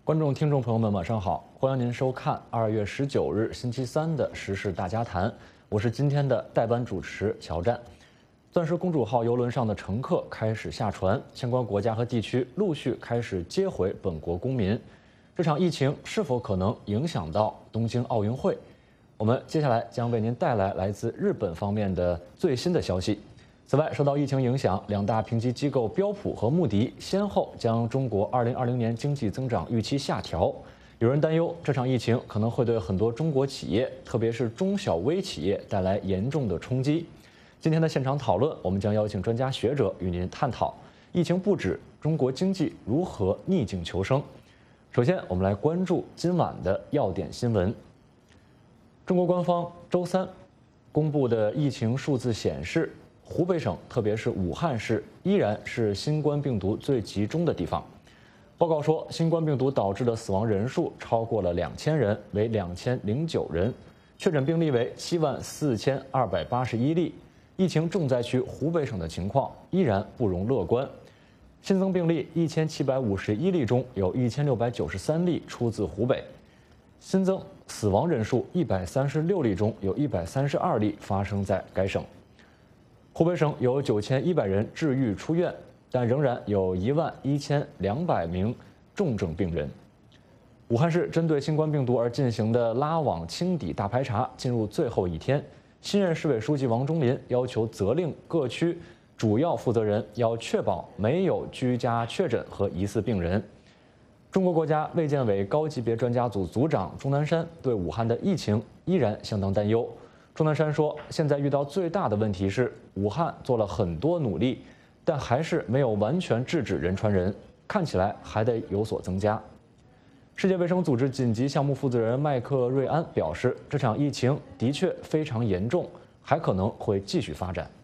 观众、听众朋友们，晚上好！欢迎您收看2月19日星期三的《时事大家谈》，我是今天的代班主持乔战。钻石公主号邮轮上的乘客开始下船，相关国家和地区陆续开始接回本国公民。这场疫情是否可能影响到东京奥运会？我们接下来将为您带来来自日本方面的最新的消息。此外，受到疫情影响，两大评级机构标普和穆迪先后将中国2020年经济增长预期下调。有人担忧，这场疫情可能会对很多中国企业，特别是中小微企业带来严重的冲击。今天的现场讨论，我们将邀请专家学者与您探讨疫情不止，中国经济如何逆境求生。首先，我们来关注今晚的要点新闻。中国官方周三公布的疫情数字显示，湖北省，特别是武汉市，依然是新冠病毒最集中的地方。报告说，新冠病毒导致的死亡人数超过了2000人，为2009人，确诊病例为74281例。疫情重灾区湖北省的情况依然不容乐观。新增病例1751例中，有1693例出自湖北。新增死亡人数136例中，有132例发生在该省。湖北省有9100人治愈出院，但仍然有11200名重症病人。武汉市针对新冠病毒而进行的拉网清底大排查进入最后一天，新任市委书记王忠林要求责令各区主要负责人要确保没有居家确诊和疑似病人。中国国家卫健委高级别专家组组长钟南山对武汉的疫情依然相当担忧。钟南山说，现在遇到最大的问题是，武汉做了很多努力，但还是没有完全制止人传人，看起来还得有所增加。世界卫生组织紧急项目负责人麦克瑞安表示，这场疫情的确非常严重，还可能会继续发展。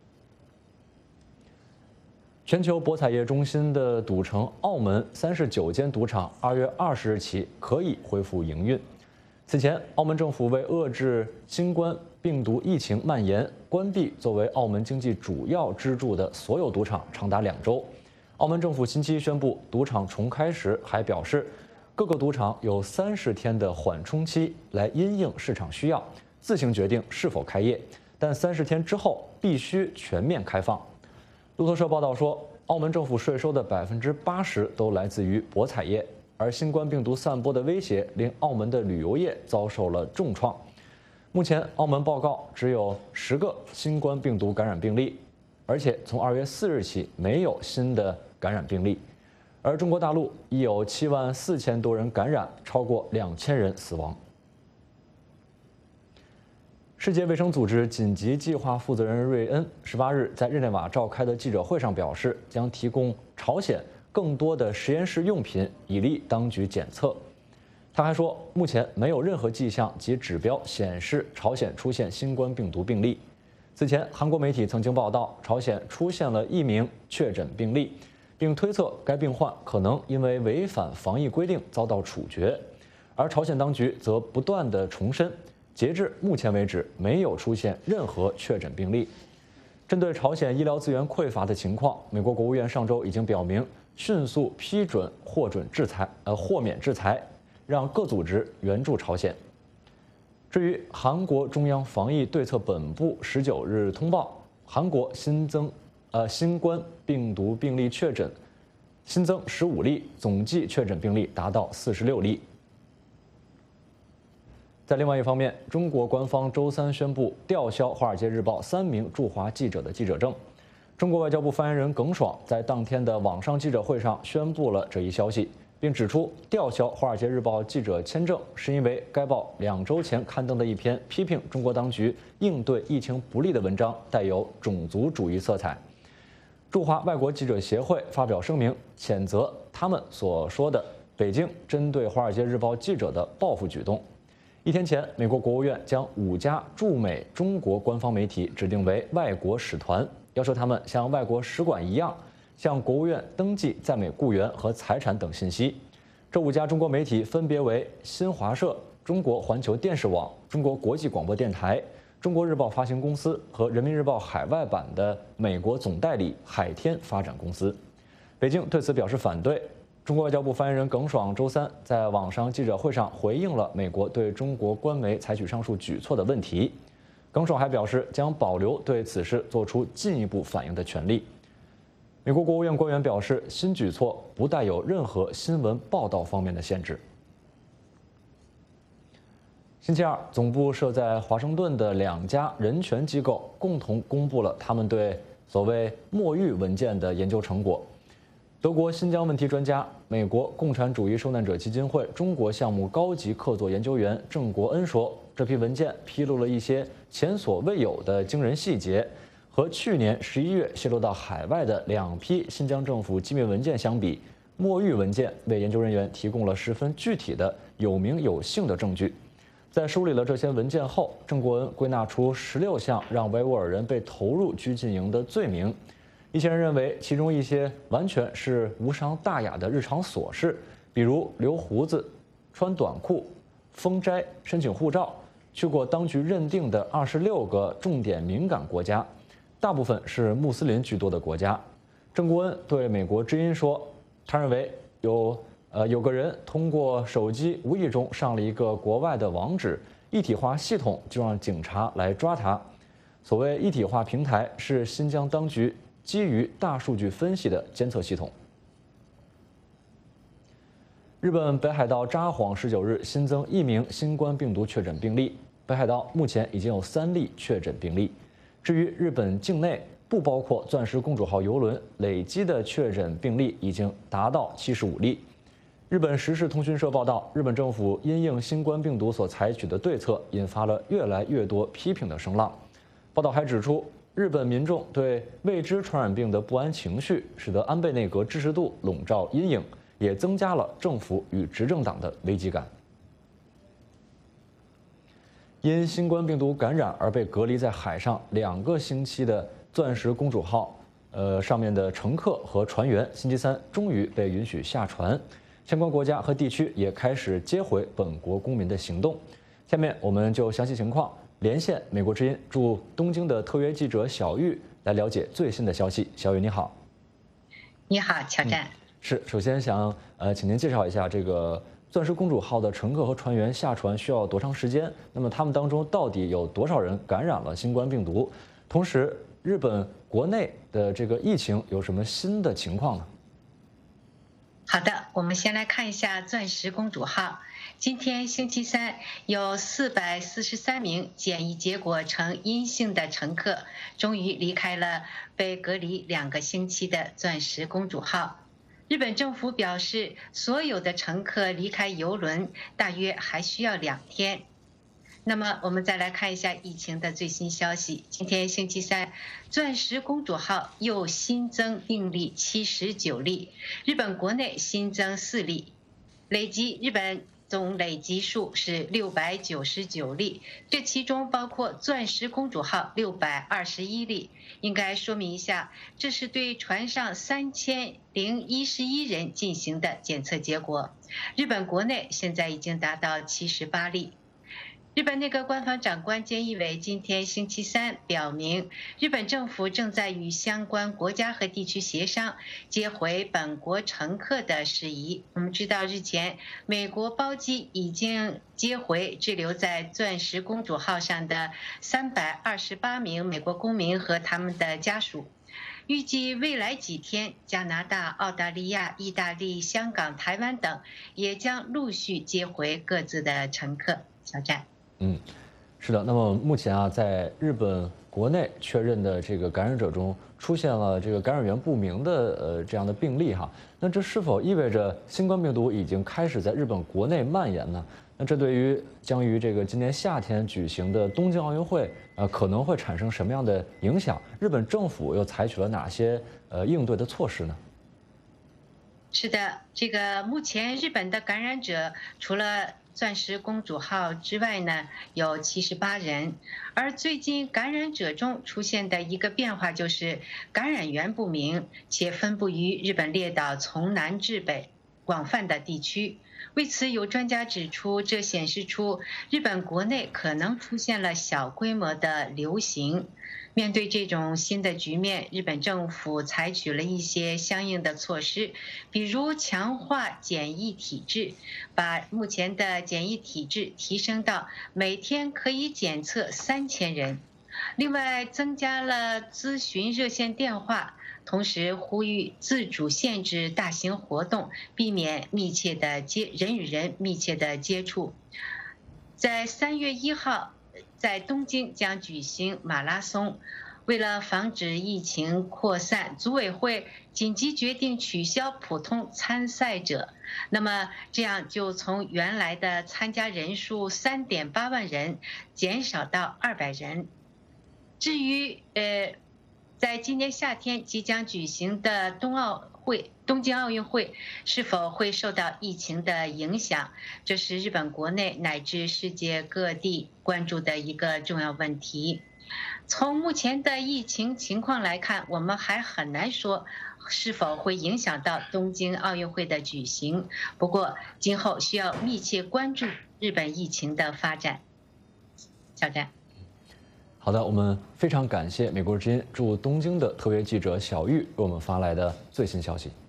全球博彩业中心的赌城澳门39间赌场2月20日起可以恢复营运。此前，澳门政府为遏制新冠病毒疫情蔓延，关闭作为澳门经济主要支柱的所有赌场长达2周。澳门政府星期一宣布赌场重开时，还表示各个赌场有30天的缓冲期，来因应市场需要，自行决定是否开业，但30天之后必须全面开放。路透社报道说，澳门政府税收的80%都来自于博彩业。而新冠病毒散播的威胁令澳门的旅游业遭受了重创。目前，澳门报告只有10个新冠病毒感染病例，而且从2月4日起没有新的感染病例。而中国大陆已有74000多人感染，超过2000人死亡。世界卫生组织紧急计划负责人瑞恩18日在日内瓦召开的记者会上表示，将提供朝鲜更多的实验室用品，以利当局检测。他还说，目前没有任何迹象及指标显示朝鲜出现新冠病毒病例。此前，韩国媒体曾经报道，朝鲜出现了1名确诊病例，并推测该病患可能因为违反防疫规定遭到处决。而朝鲜当局则不断地重申，截至目前为止没有出现任何确诊病例。针对朝鲜医疗资源匮乏的情况，美国国务院上周已经表明，迅速批准豁免制裁，让各组织援助朝鲜。至于韩国中央防疫对策本部19日通报，韩国新冠病毒病例确诊新增15例，总计确诊病例达到46例。在另外一方面，中国官方周三宣布吊销《华尔街日报》3名驻华记者的记者证。中国外交部发言人耿爽在当天的网上记者会上宣布了这一消息，并指出，吊销《华尔街日报》记者签证是因为该报2周前刊登的一篇批评中国当局应对疫情不力的文章带有种族主义色彩。驻华外国记者协会发表声明，谴责他们所说的北京针对《华尔街日报》记者的报复举动。1天前，美国国务院将5家驻美中国官方媒体指定为外国使团，要求他们像外国使馆一样，向国务院登记在美雇员和财产等信息。这5家中国媒体分别为新华社、中国环球电视网、中国国际广播电台、中国日报发行公司和人民日报海外版的美国总代理海天发展公司。北京对此表示反对。 中国外交部发言人耿爽周三在网上记者会上回应了美国对中国官媒采取上述举措的问题。耿爽还表示，将保留对此事做出进一步反应的权利。美国国务院官员表示，新举措不带有任何新闻报道方面的限制。星期二，总部设在华盛顿的2家人权机构共同公布了他们对所谓“墨玉文件”的研究成果。德国新疆问题专家、美国共产主义受难者基金会中国项目高级客座研究员郑国恩说，这批文件披露了一些前所未有的惊人细节，和去年11月泄露到海外的2批新疆政府机密文件相比，墨玉文件为研究人员提供了十分具体的有名有姓的证据。在梳理了这些文件后，郑国恩归纳出16项让维吾尔人被投入拘禁营的罪名。一些人认为，其中一些完全是无伤大雅的日常琐事，比如留胡子、穿短裤、封斋、申请护照，去过当局认定的26个重点敏感国家，大部分是穆斯林居多的国家。郑国恩对美国之音说，他认为有个人通过手机无意中上了一个国外的网址，一体化系统就让警察来抓他。所谓一体化平台是新疆当局基于大数据分析的监测系统。日本北海道札幌19日新增1名新冠病毒确诊病例，北海道目前已经有3例确诊病例。至于日本境内不包括钻石公主号邮轮，累计的确诊病例已经达到75例。日本时事通讯社报道，日本政府因应新冠病毒所采取的对策，引发了越来越多批评的声浪。报道还指出，日本民众对未知传染病的不安情绪，使得安倍内阁支持度笼罩阴影，也增加了政府与执政党的危机感。因新冠病毒感染而被隔离在海上2个星期的钻石公主号，上面的乘客和船员，星期三终于被允许下船。相关国家和地区也开始接回本国公民的行动。下面我们就详细情况连线美国之音驻东京的特约记者小玉来了解最新的消息。小玉你好。 你好，乔战。 是，首先想请您介绍一下这个钻石公主号的乘客和船员下船需要多长时间？那么他们当中到底有多少人感染了新冠病毒？同时，日本国内的这个疫情有什么新的情况呢？ 好的，我们先来看一下钻石公主号。今天星期三，有443名检疫结果呈阴性的乘客，终于离开了被隔离2个星期的钻石公主号。日本政府表示，所有的乘客离开邮轮大约还需要2天。那么我们再来看一下疫情的最新消息。今天星期三，钻石公主号又新增病例79例，日本国内新增4例，日本总累计数是699例，这其中包括钻石公主号621例。应该说明一下，这是对船上3011人进行的检测结果。日本国内现在已经达到78例。日本内阁官房长官菅义伟今天星期三表明，日本政府正在与相关国家和地区协商接回本国乘客的事宜。我们知道，日前美国包机已经接回滞留在钻石公主号上的328名美国公民和他们的家属。预计未来几天，加拿大、澳大利亚、意大利、香港、台湾等也将陆续接回各自的乘客。小战。 是的。那么目前啊，在日本国内确认的这个感染者中，出现了这个感染源不明的这样的病例哈。那这是否意味着新冠病毒已经开始在日本国内蔓延呢？那这对于将于这个今年夏天举行的东京奥运会，可能会产生什么样的影响？日本政府又采取了哪些应对的措施呢？ 是的，这个目前日本的感染者除了钻石公主号之外呢，有78人。而最近感染者中出现的一个变化就是感染源不明，且分布于日本列岛从南至北广泛的地区。为此，有专家指出，这显示出日本国内可能出现了小规模的流行。 面对这种新的局面，日本政府采取了一些相应的措施，比如强化检疫体制，把目前的检疫体制提升到每天可以检测3000人。另外，增加了咨询热线电话，同时呼吁自主限制大型活动，避免人与人密切的接触。在3月1号，在东京将举行马拉松。为了防止疫情扩散，组委会紧急决定取消普通参赛者。那么这样就从原来的参加人数3.8万人减少到200人。至于在今年夏天即将举行的东京奥运会是否会受到疫情的影响，这是日本国内乃至世界各地关注的一个重要问题。从目前的疫情情况来看，我们还很难说是否会影响到东京奥运会的举行。不过，今后需要密切关注日本疫情的发展。小詹。 好的，我们非常感谢美国之音驻东京的特约记者小玉为我们发来的最新消息。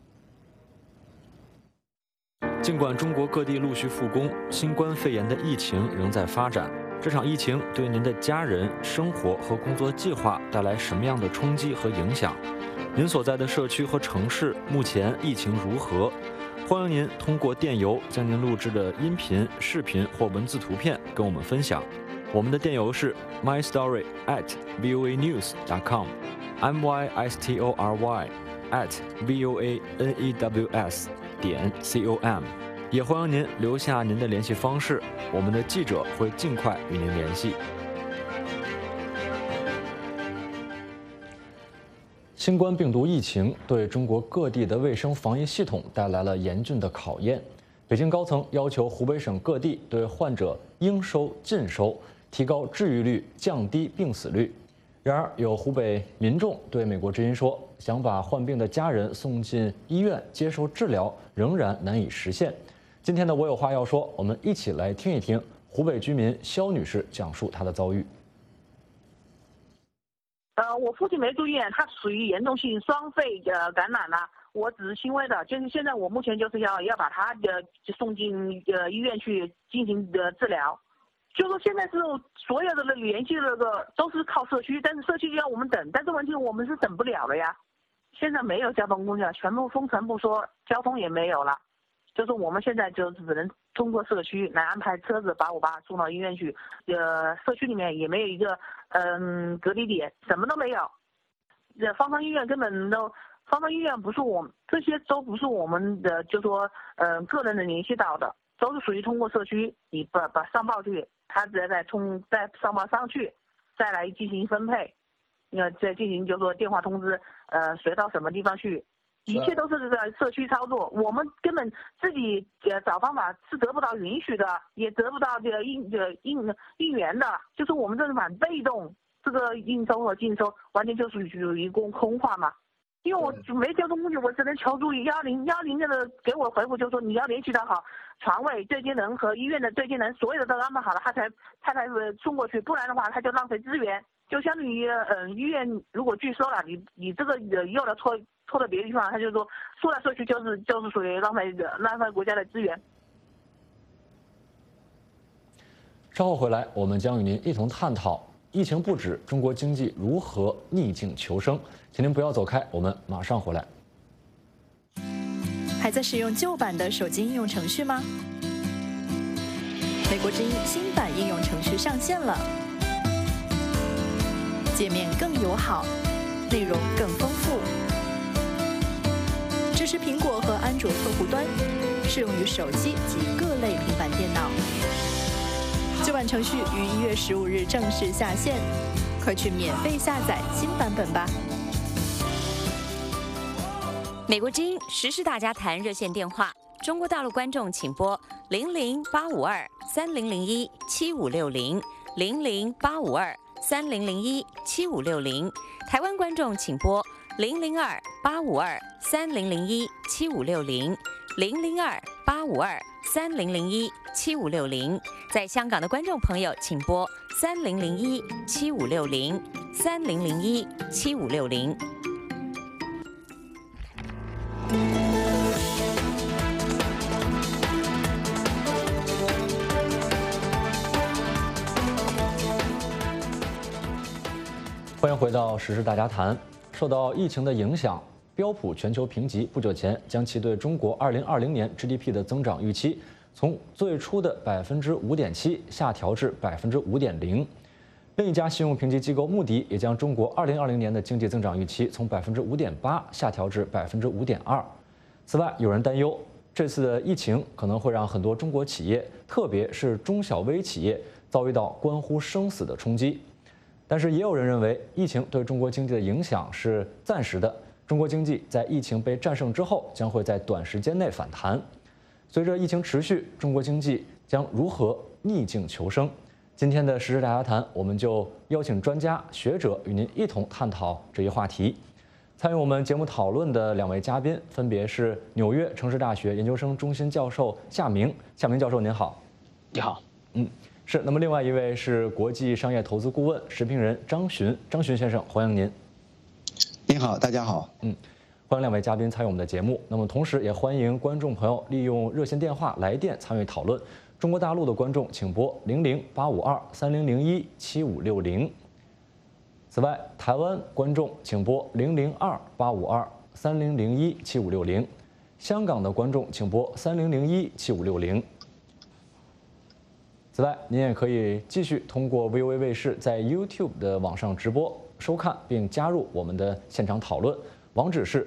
尽管中国各地陆续复工，新冠肺炎的疫情仍在发展。这场疫情对您的家人、生活和工作计划带来什么样的冲击和影响？您所在的社区和城市目前疫情如何？欢迎您通过电邮将您录制的音频、视频或文字图片跟我们分享。我们的电邮是 mystory@voanews.com，mystory@voanews.com，也欢迎您留下您的联系方式，我们的记者会尽快与您联系。新冠病毒疫情对中国各地的卫生防疫系统带来了严峻的考验。北京高层要求湖北省各地对患者应收尽收，提高治愈率，降低病死率。然而，有湖北民众对美国之音说，想把患病的家人送进医院接受治疗，仍然难以实现。今天的我有话要说，我们一起来听一听湖北居民肖女士讲述她的遭遇。 我父亲没住院，他属于严重性双肺感染了。我只是轻微的，就是现在我目前就是要把他送进医院去进行治疗。就说现在是所有的联系那个都是靠社区，但是社区就要我们等，但是问题我们是等不了了呀。现在没有交通工具了，全部封城不说，交通也没有了。就是我们现在就只能通过社区来安排车子把我爸送到医院去。社区里面也没有一个隔离点，什么都没有。方舱医院根本都，方舱医院不是这些都不是我们的，就说个人的联系到的，都是属于通过社区，你把上报去，他直接再上报上去，再来进行分配，再进行就说电话通知，谁到什么地方去。一切都是在社区操作，我们根本自己找方法是得不到允许的，也得不到应援的，就是我们这是蛮被动，这个应收和尽收完全就是属于空话嘛。因为我没交通工具，我只能求助于110这个给我回复，就说你要联系到好床位对接人和医院的对接人，所有的都安排好了，他才送过去，不然的话他就浪费资源，就相当于医院如果拒收了，你这个又要拖到别的地方，他就说说来说去就是属于浪费国家的资源。 稍后回来，我们将与您一同探讨疫情不止，中国经济如何逆境求生。请您不要走开，我们马上回来。 还在使用旧版的手机应用程序吗？美国之音新版应用程序上线了，界面更友好，内容更丰富，支持苹果和安卓客户端，适用于手机及各类平板电脑。旧版程序于1月15日正式下线，快去免费下载新版本吧。 美国之音时事大家谈热线电话，中国大陆观众请拨0085230017560，0085230017560，台湾观众请拨002-852-3001-7560，002-852-3001-7560，在香港的观众朋友请拨3001-7560。 30017560。 欢迎回到时事大家谈。受到疫情的影响，标普全球评级不久前将其对中国2020年 GDP 的增长预期从最初的5.7%下调至5.0%。另一家信用评级机构穆迪也将中国2020年的经济增长预期从5.8%下调至5.2%。此外，有人担忧这次的疫情可能会让很多中国企业，特别是中小微企业，遭遇到关乎生死的冲击。但是也有人认为，疫情对中国经济的影响是暂时的，中国经济在疫情被战胜之后，将会在短时间内反弹。随着疫情持续，中国经济将如何逆境求生？今天的时事大家谈，我们就邀请专家学者与您一同探讨这一话题。参与我们节目讨论的2位嘉宾分别是纽约城市大学研究生中心教授夏明。夏明教授您好。 你好。 是。那么另外一位是国际商业投资顾问、时评人张巡。张巡先生，欢迎您。 您好，大家好。 欢迎2位嘉宾参与我们的节目。那么同时也欢迎观众朋友利用热线电话来电参与讨论。中国大陆的观众请拨00852300017560。此外，台湾观众请拨00285230017560。香港的观众请拨30017560。此外，您也可以继续通过 VOA 卫视在 YouTube 的网上直播收看，并加入我们的现场讨论。网址是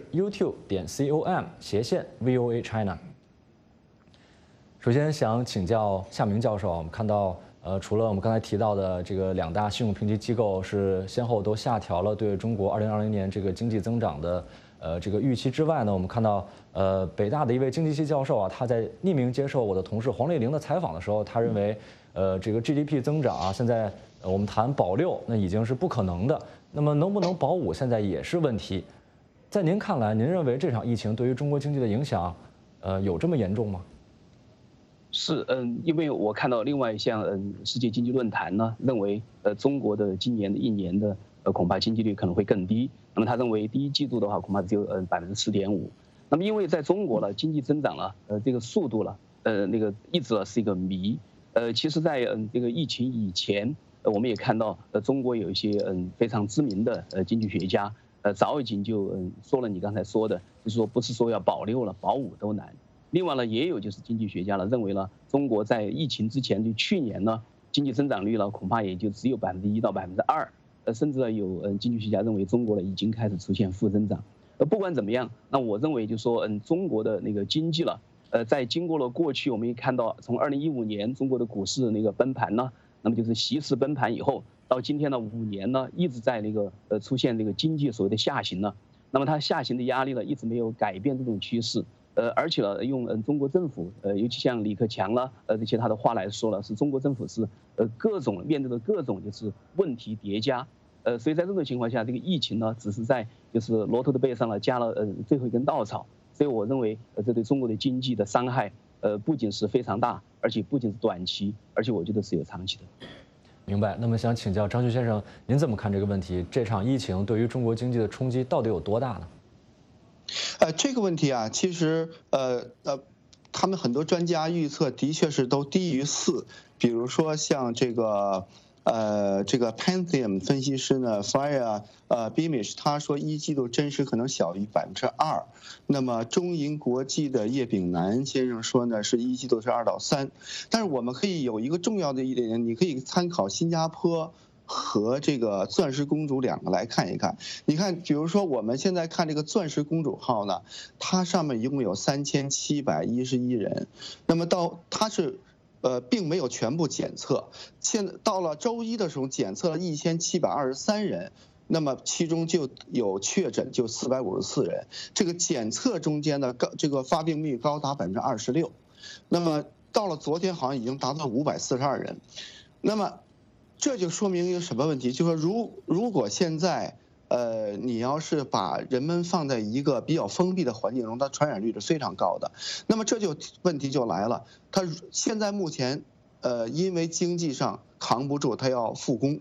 youtube.com/VOA China。首先想请教夏明教授，我们看到，除了我们刚才提到的这个2大信用评级机构是先后都下调了对中国2020年这个经济增长的这个预期之外呢，我们看到北大的一位经济系教授啊，他在匿名接受我的同事黄丽玲的采访的时候，他认为这个 GDP 增长啊，现在我们谈保6那已经是不可能的，那么能不能保5现在也是问题。在您看来，您认为这场疫情对于中国经济的影响有这么严重吗？ 是，因为我看到另外一项世界经济论坛呢，认为中国的今年的1年的恐怕经济率可能会更低。那么他认为第1季度的话恐怕只有4.5%。那么因为在中国呢，经济增长呢，这个速度呢，那个一直是一个谜。其实在这个疫情以前，我们也看到中国有一些非常知名的经济学家，早已经就说了你刚才说的，就是说不是说要保6了，保5都难。另外呢，也有就是经济学家呢认为呢，中国在疫情之前，就去年呢，经济增长率呢恐怕也就只有1%到2%，甚至呢有经济学家认为中国呢已经开始出现负增长。不管怎么样，那我认为就说中国的那个经济了，在经过了过去我们也看到，从2015年中国的股市那个崩盘呢，那么就是席市崩盘以后，到今天呢5年呢一直在那个出现这个经济所谓的下行呢，那么它下行的压力呢一直没有改变这种趋势。而且呢，用中国政府，尤其像李克强了，这些他的话来说了，是中国政府是各种面对的各种就是问题叠加，所以在这种情况下，这个疫情呢，只是在就是骆驼的背上呢加了最后一根稻草，所以我认为这对中国的经济的伤害，不仅是非常大，而且不仅是短期，而且我觉得是有长期的。 明白。那么想请教张巡先生，您怎么看这个问题？这场疫情对于中国经济的冲击到底有多大呢？ 这个问题啊，其实他们很多专家预测的确是都低于4，比如说像这个Pantheon 分析师呢 ，Freya Beamish 他说1季度真实可能小于2%。那么中银国际的叶炳南先生说呢，是1季度是2到3。但是我们可以有一个重要的一点，你可以参考新加坡和这个钻石公主2个来看一看。你看，比如说我们现在看这个钻石公主号呢，它上面一共有3711人，那么它是并没有全部检测，现在到了周一的时候检测了1723人，那么其中就有确诊就454人，这个检测中间的这个发病率高达26%，那么到了昨天好像已经达到542人，那么这就说明一个什么问题？就是说如果现在你要是把人们放在一个比较封闭的环境中，它传染率是非常高的。那么问题就来了，它现在目前因为经济上扛不住，它要复工。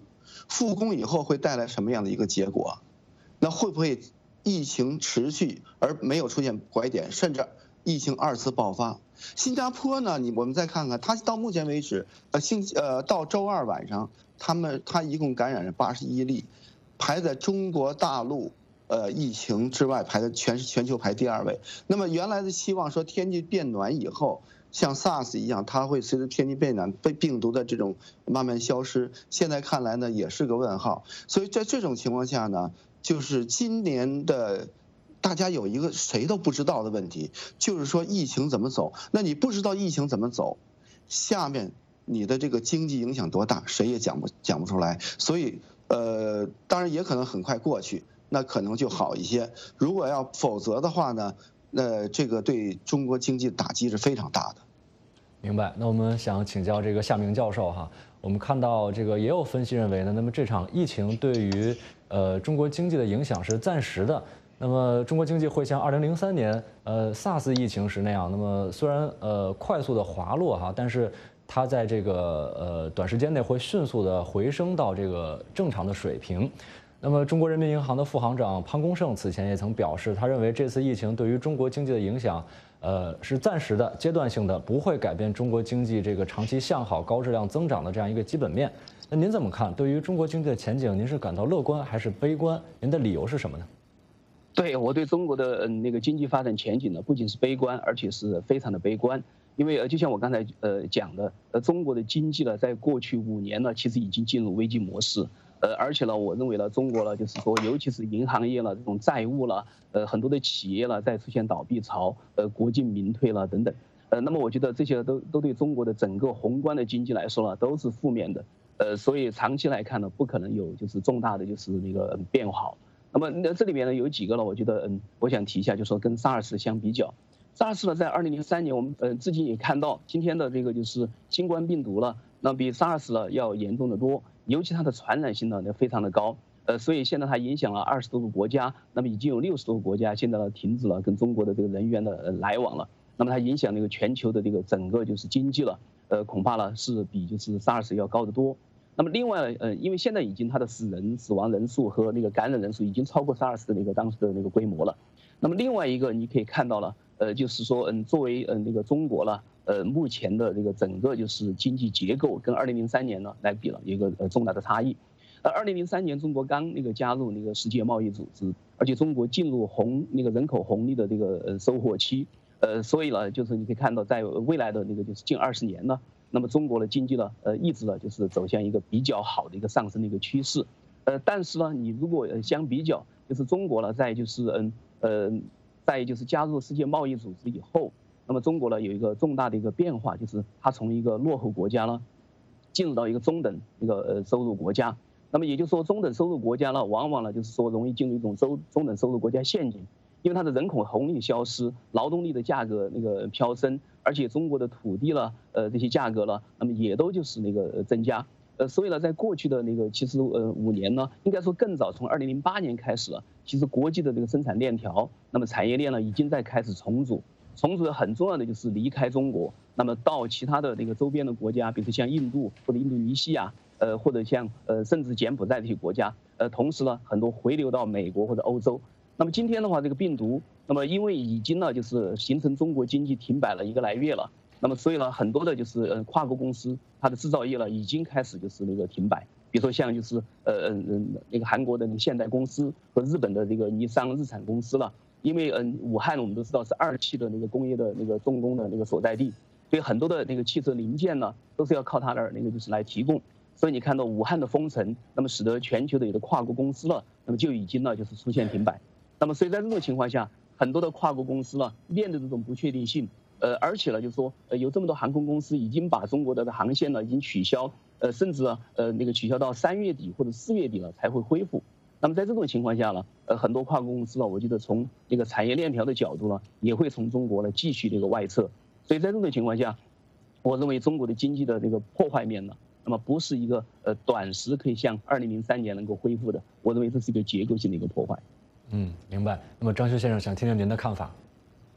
复工以后会带来什么样的一个结果？那会不会疫情持续而没有出现拐点，甚至疫情2次爆发？新加坡呢？我们再看看，它到目前为止，到周二晚上，它一共感染了81例，排在中国大陆疫情之外，排在全球排第2位。那么原来的期望说天气变暖以后，像 SARS 一样，它会随着天气变暖，病毒的这种慢慢消失。现在看来呢，也是个问号。所以在这种情况下呢，就是今年的大家有一个谁都不知道的问题，就是说疫情怎么走。那你不知道疫情怎么走，下面你的这个经济影响多大，谁也讲不出来。所以当然也可能很快过去，那可能就好一些。如果否则的话呢，这个对中国经济打击是非常大的。 明白。那我们想请教这个夏明教授哈，我们看到这个也有分析认为呢，那么这场疫情对于中国经济的影响是暂时的。那么中国经济会像2003年SARS 疫情时那样，那么虽然快速的滑落哈，但是它在这个短时间内会迅速的回升到这个正常的水平。那么中国人民银行的副行长潘功胜此前也曾表示，他认为这次疫情对于中国经济的影响是暂时的、阶段性的，不会改变中国经济这个长期向好、高质量增长的这样一个基本面。那您怎么看？对于中国经济的前景，您是感到乐观还是悲观？您的理由是什么呢？ 对，我对中国的那个经济发展前景呢，不仅是悲观，而且是非常的悲观。因为就像我刚才讲的，中国的经济呢，在过去5年呢，其实已经进入危机模式。而且呢，我认为呢，中国呢，就是说，尤其是银行业了，这种债务了，很多的企业了，在出现倒闭潮，国进民退了等等。那么我觉得这些都对中国的整个宏观的经济来说呢，都是负面的。所以长期来看呢，不可能有就是重大的就是那个变好。那么这里面呢有几个呢，我觉得我想提一下，就是说跟 SARS 相比较，SARS 呢在2003年我们至今也看到今天的这个就是新冠病毒了，那比 SARS 呢要严重的多，尤其它的传染性呢非常的高，所以现在它影响了20多个国家，那么已经有60多个国家现在呢停止了跟中国的这个人员的来往了，那么它影响那个全球的这个整个就是经济了，恐怕呢是比就是 SARS 要高得多。那么另外因为现在已经它的死亡人数和那个感染人数已经超过 SARS 的那个当时的那个规模了。那么另外一个你可以看到了，就是说作为那个中国了，目前的这个整个就是经济结构跟2003年呢来比了有一个重大的差异。2003年中国刚那个加入那个世界贸易组织，而且中国进入那个人口红利的这个收获期，所以呢就是你可以看到在未来的那个就是近20年呢。那么中国的经济呢，一直呢就是走向一个比较好的一个上升的一个趋势，但是呢，你如果相比较，就是中国呢在就是在就是加入世界贸易组织以后，那么中国呢有一个重大的一个变化，就是它从一个落后国家呢，进入到一个中等一个收入国家。那么也就是说，中等收入国家呢，往往呢就是说容易进入一种中等收入国家陷阱。因为它的人口红利消失，劳动力的价格那个飙升，而且中国的土地了，这些价格了，那么也都就是那个增加，所以呢，在过去的那个其实5年呢，应该说更早从2008年开始了，其实国际的这个生产链条，那么产业链呢已经在开始重组的很重要的就是离开中国，那么到其他的那个周边的国家，比如说像印度或者印度尼西亚，或者像甚至柬埔寨这些国家，同时呢很多回流到美国或者欧洲。那么今天的话，这个病毒，那么因为已经呢就是形成中国经济停摆了1个来月了，那么所以呢很多的就是跨国公司它的制造业呢已经开始就是那个停摆，比如说像就是那个韩国的那个现代公司和日本的这个尼桑日产公司了，因为武汉我们都知道是2期的那个工业的那个重工的那个所在地，所以很多的那个汽车零件呢都是要靠它那儿那个就是来提供。所以你看到武汉的封城，那么使得全球的有的跨国公司了，那么就已经呢就是出现停摆。那么所以在这种情况下，很多的跨国公司呢面对这种不确定性，而且呢就是说有这么多航空公司已经把中国的航线呢已经取消，甚至呢那个取消到3月底或者4月底了才会恢复。那么在这种情况下呢，很多跨国公司呢，我觉得从这个产业链条的角度呢，也会从中国呢继续这个外撤。所以在这种情况下，我认为中国的经济的这个破坏面呢，那么不是一个短时可以像2003年能够恢复的，我认为这是一个结构性的一个破坏。 明白。那么张旭先生想听听您的看法。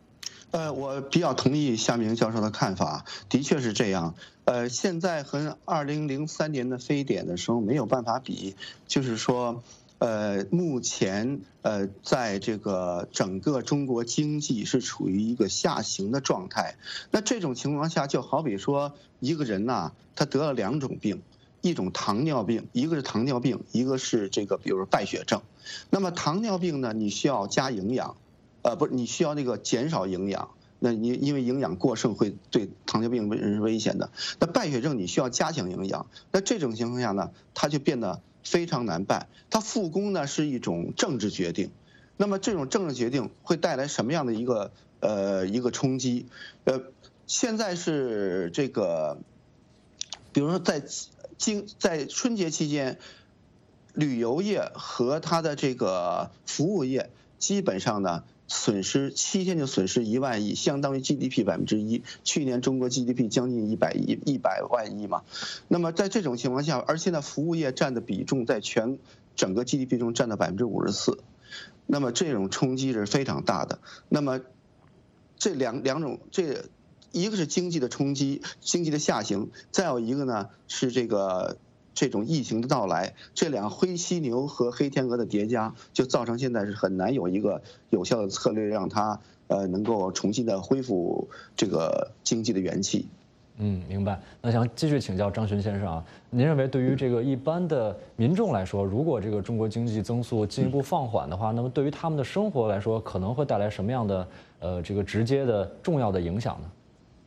我比较同意夏明教授的看法，的确是这样。现在和2003年的非典的时候没有办法比，就是说，目前在这个整个中国经济是处于一个下行的状态。那这种情况下，就好比说一个人呐，他得了2种病，一种糖尿病，一个是糖尿病，一个是这个比如说败血症。那么糖尿病呢，你需要加营养，不是你需要那个减少营养。那你因为营养过剩会对糖尿病是危险的。那败血症你需要加强营养，那这种情况下呢，它就变得非常难办。它复工呢是一种政治决定，那么这种政治决定会带来什么样的一个冲击？现在是这个，比如说在春节期间，旅游业和它的这个服务业基本上呢。损失7天就损失1万亿，相当于 GDP 1%。去年中国 GDP 将近100万亿嘛。那么在这种情况下，而现在服务业占的比重在整个 GDP 中占到54%，那么这种冲击是非常大的。那么这两种，一个是经济的冲击，经济的下行，再有一个呢是这种疫情的到来，这两个灰犀牛和黑天鹅的叠加，就造成现在是很难有一个有效的策略让它能够重新的恢复这个经济的元气。 明白。那想继续请教张巡先生啊，您认为对于这个一般的民众来说，如果这个中国经济增速进一步放缓的话，那么对于他们的生活来说，可能会带来什么样的这个直接的重要的影响呢？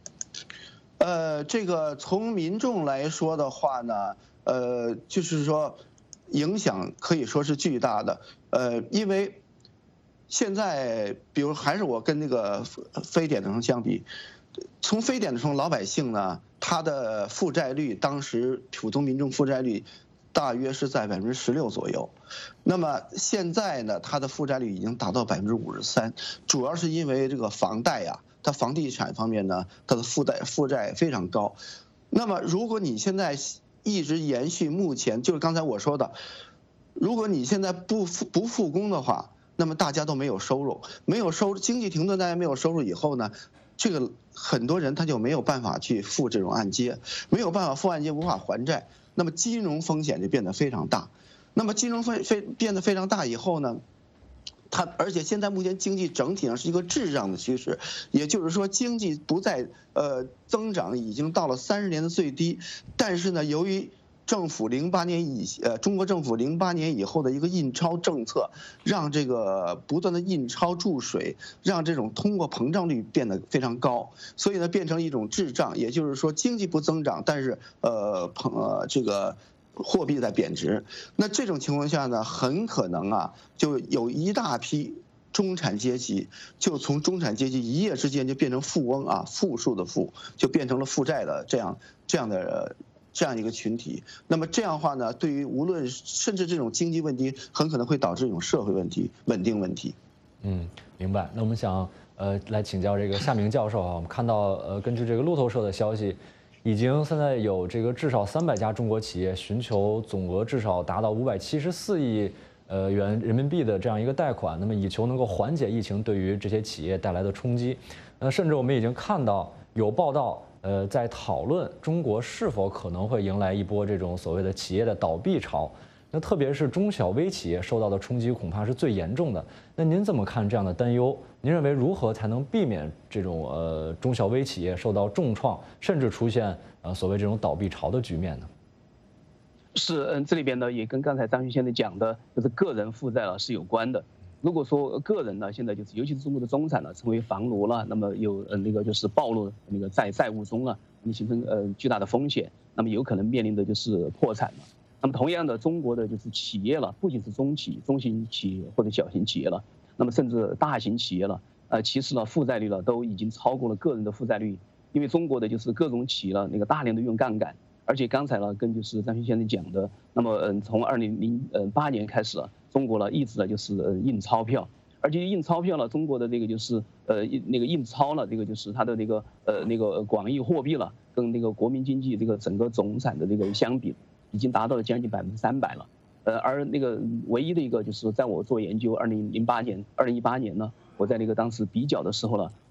这个从民众来说的话呢，就是说，影响可以说是巨大的。因为现在，比如还是我跟那个非典的时候相比，从非典的时候，老百姓呢，他的负债率，当时普通民众负债率大约是在16%左右。那么现在呢，他的负债率已经达到53%，主要是因为这个房贷呀。它房地产方面呢，它的负债非常高。那么，如果你现在一直延续目前，就是刚才我说的，如果你现在不复工的话，那么大家都没有收入，经济停顿，大家没有收入以后呢，这个很多人他就没有办法去付这种按揭，没有办法付按揭，无法还债，那么金融风险就变得非常大。那么金融变得非常大以后呢？而且现在目前经济整体上是一个滞胀的趋势，也就是说经济不再增长，已经到了30年的最低。但是呢，由于中国政府08年以后的一个印钞政策，让这个不断的印钞注水，让这种通货膨胀率变得非常高，所以呢变成一种滞胀，也就是说经济不增长，但是这个。货币在贬值，那这种情况下呢，很可能啊，就有一大批中产阶级，就从中产阶级一夜之间就变成富翁啊，负数的富，就变成了负债的这样一个群体。那么这样的话呢，对于无论甚至这种经济问题，很可能会导致一种社会问题、稳定问题。 明白。那我们想来请教这个夏明教授啊，我们看到根据这个路透社的消息。已经现在有这个至少300家中国企业寻求总额至少达到574亿元人民币的这样一个贷款，那么以求能够缓解疫情对于这些企业带来的冲击。甚至我们已经看到有报道在讨论中国是否可能会迎来一波这种所谓的企业的倒闭潮。那特别是中小微企业受到的冲击恐怕是最严重的。那您怎么看这样的担忧？您认为如何才能避免这种中小微企业受到重创，甚至出现所谓这种倒闭潮的局面呢？ 是，这里边呢也跟刚才张巡先生讲的，就是个人负债是有关的。如果说个人呢，现在就是尤其是中国的中产呢，成为房奴了，那么有那个就是暴露那个债务中了，那么形成巨大的风险，那么有可能面临的就是破产了。那么同样的，中国的就是企业了，不仅是中型企业或者小型企业了，那么甚至大型企业了，其实呢负债率呢都已经超过了个人的负债率，因为中国的就是各种企业了那个大量的用杠杆，而且刚才呢跟就是张巡先生讲的，那么从2008年开始中国呢一直呢就是印钞票，而且印钞票呢，中国的这个就是那个印钞了，这个就是它的那个广义货币了，跟那个国民经济这个整个总产的这个相比，已经达到了将近300%了。而那个唯一的一个就是在我做研究2018年呢，我在那个当时比较的时候呢，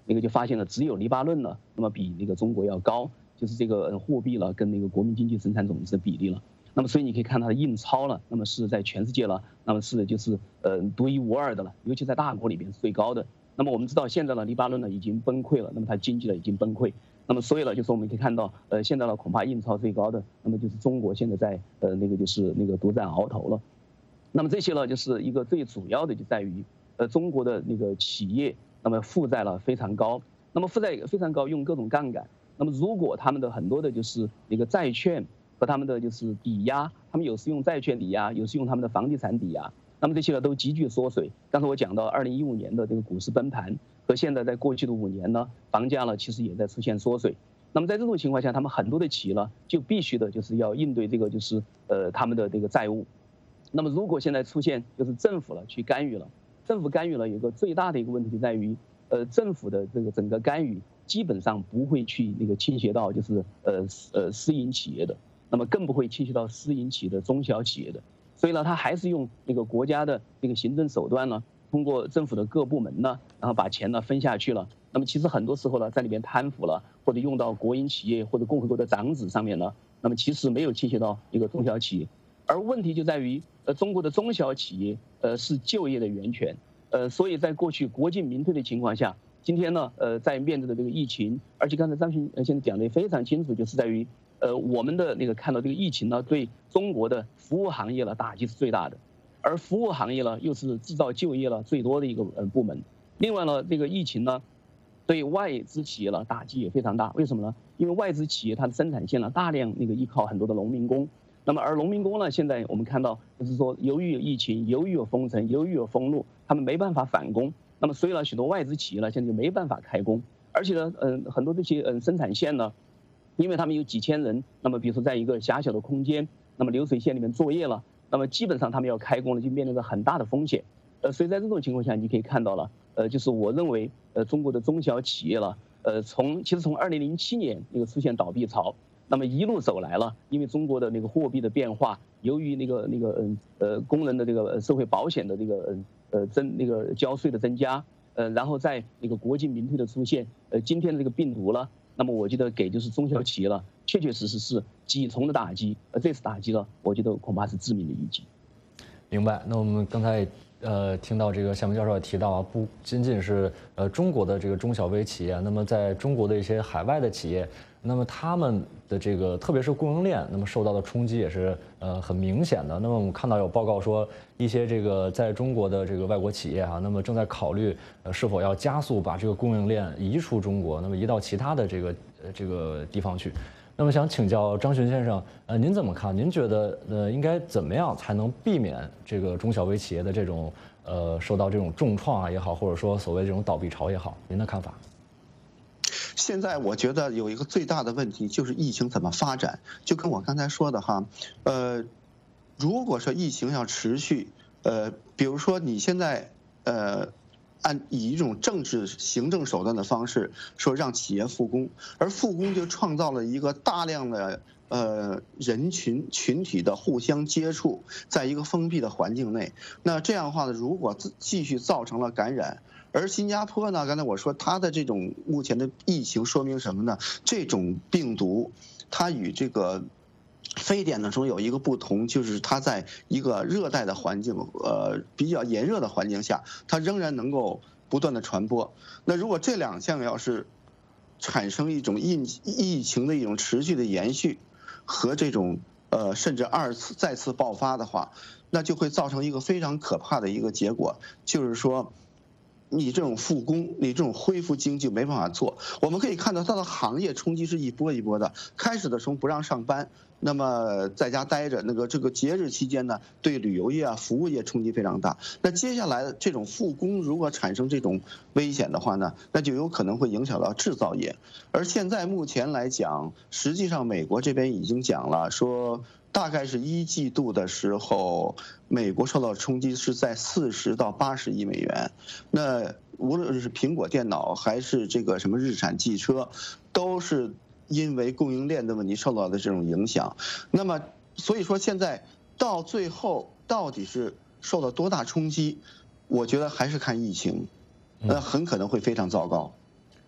就发现了只有黎巴嫩呢，那么比那个中国要高，就是这个货币了跟那个国民经济生产总值的比例了。那么所以你可以看它的印钞了，那么是在全世界了，那么是就是独一无二的了，尤其在大国里边是最高的。那么我们知道现在呢，黎巴嫩呢已经崩溃了，那么它经济呢已经崩溃。那么所以呢，就是我们可以看到，现在呢恐怕印钞最高的，那么就是中国现在在就是独占鳌头了。那么这些呢，就是一个最主要的就在于，中国的那个企业，那么负债了非常高，那么负债非常高，用各种杠杆。那么如果他们的很多的就是那个债券和他们的就是抵押，他们有时用债券抵押，有时用他们的房地产抵押，那么这些呢都急剧缩水。刚才我讲到2015年的这个股市崩盘，和现在在过去的5年呢，房价呢其实也在出现缩水。那么在这种情况下，他们很多的企业呢就必须的就是要应对这个就是他们的这个债务。那么如果现在出现就是政府了去干预了，政府干预了有个最大的一个问题就在于，政府的这个整个干预基本上不会去倾斜到就是私营企业的，那么更不会倾斜到私营企业的中小企业的，所以呢，他还是用国家的行政手段呢，通过政府的各部门呢，然后把钱呢分下去了。那么其实很多时候呢，在里边贪腐了，或者用到国营企业或者共和国的长子上面呢，那么其实没有倾斜到中小企业。而问题就在于，中国的中小企业是就业的源泉，所以在过去国进民退的情况下，今天呢，在面对的这个疫情，而且刚才张群先生讲的也非常清楚，就是在于，我们的看到这个疫情呢，对中国的服务行业了打击是最大的，而服务行业呢又是制造就业了最多的一个部门。另外呢，这个疫情呢，对外资企业了打击也非常大。为什么呢？因为外资企业它的生产线呢大量依靠很多的农民工。那么而农民工呢，现在我们看到就是说，由于有疫情，由于有封城，由于有封路，他们没办法返工。那么所以呢，许多外资企业呢现在就没办法开工，而且呢，很多这些生产线呢，因为他们有几千人，那么比如说在一个狭小的空间，那么流水线里面作业了，那么基本上他们要开工了，就面临着很大的风险。所以在这种情况下，你可以看到了，就是我认为，中国的中小企业了，其实从2007年出现倒闭潮。那么一路走来了，因为中国的货币的变化，由于工人的这个社会保险的交税的增加，然后在国进民退的出现，今天的这个病毒了，那么我觉得给就是中小企业了，确确实实是几重的打击，这次打击了，我觉得恐怕是致命的一击。 明白。那我们刚才听到这个夏明教授也提到啊，不仅仅是中国的这个中小微企业，那么在中国的一些海外的企业，那么他们的这个特别是供应链，那么受到的冲击也是很明显的。那么我们看到有报告说，一些这个在中国的这个外国企业啊，那么正在考虑是否要加速把这个供应链移出中国，那么移到其他的这个地方去。那么想请教张巡先生，您怎么看？您觉得应该怎么样才能避免这个中小微企业的这种受到这种重创啊也好，或者说所谓这种倒闭潮也好，您的看法？ 现在我觉得有一个最大的问题就是疫情怎么发展，就跟我刚才说的哈，如果说疫情要持续，比如说你现在以一种政治行政手段的方式说让企业复工，而复工就创造了一个大量的人群体的互相接触，在一个封闭的环境内，那这样的话呢，如果继续造成了感染。而新加坡呢，刚才我说它的这种目前的疫情说明什么呢？这种病毒，它与这个非典的中有一个不同，就是它在一个热带的环境，比较炎热的环境下，它仍然能够不断的传播。那如果这两项要是产生一种疫情的一种持续的延续，和这种甚至再次爆发的话，那就会造成一个非常可怕的一个结果，就是说。你这种复工，你这种恢复经济没办法做。我们可以看到它的行业冲击是一波一波的。开始的时候不让上班，那么在家待着，这个节日期间呢，对旅游业啊、服务业冲击非常大。那接下来的这种复工如果产生这种危险的话呢，那就有可能会影响到制造业。而现在目前来讲，实际上美国这边已经讲了说。大概是1季度的时候，美国受到冲击是在40到80亿美元。那无论是苹果电脑还是这个什么日产汽车，都是因为供应链的问题受到的这种影响。那么，所以说现在到最后到底是受到多大冲击，我觉得还是看疫情，很可能会非常糟糕。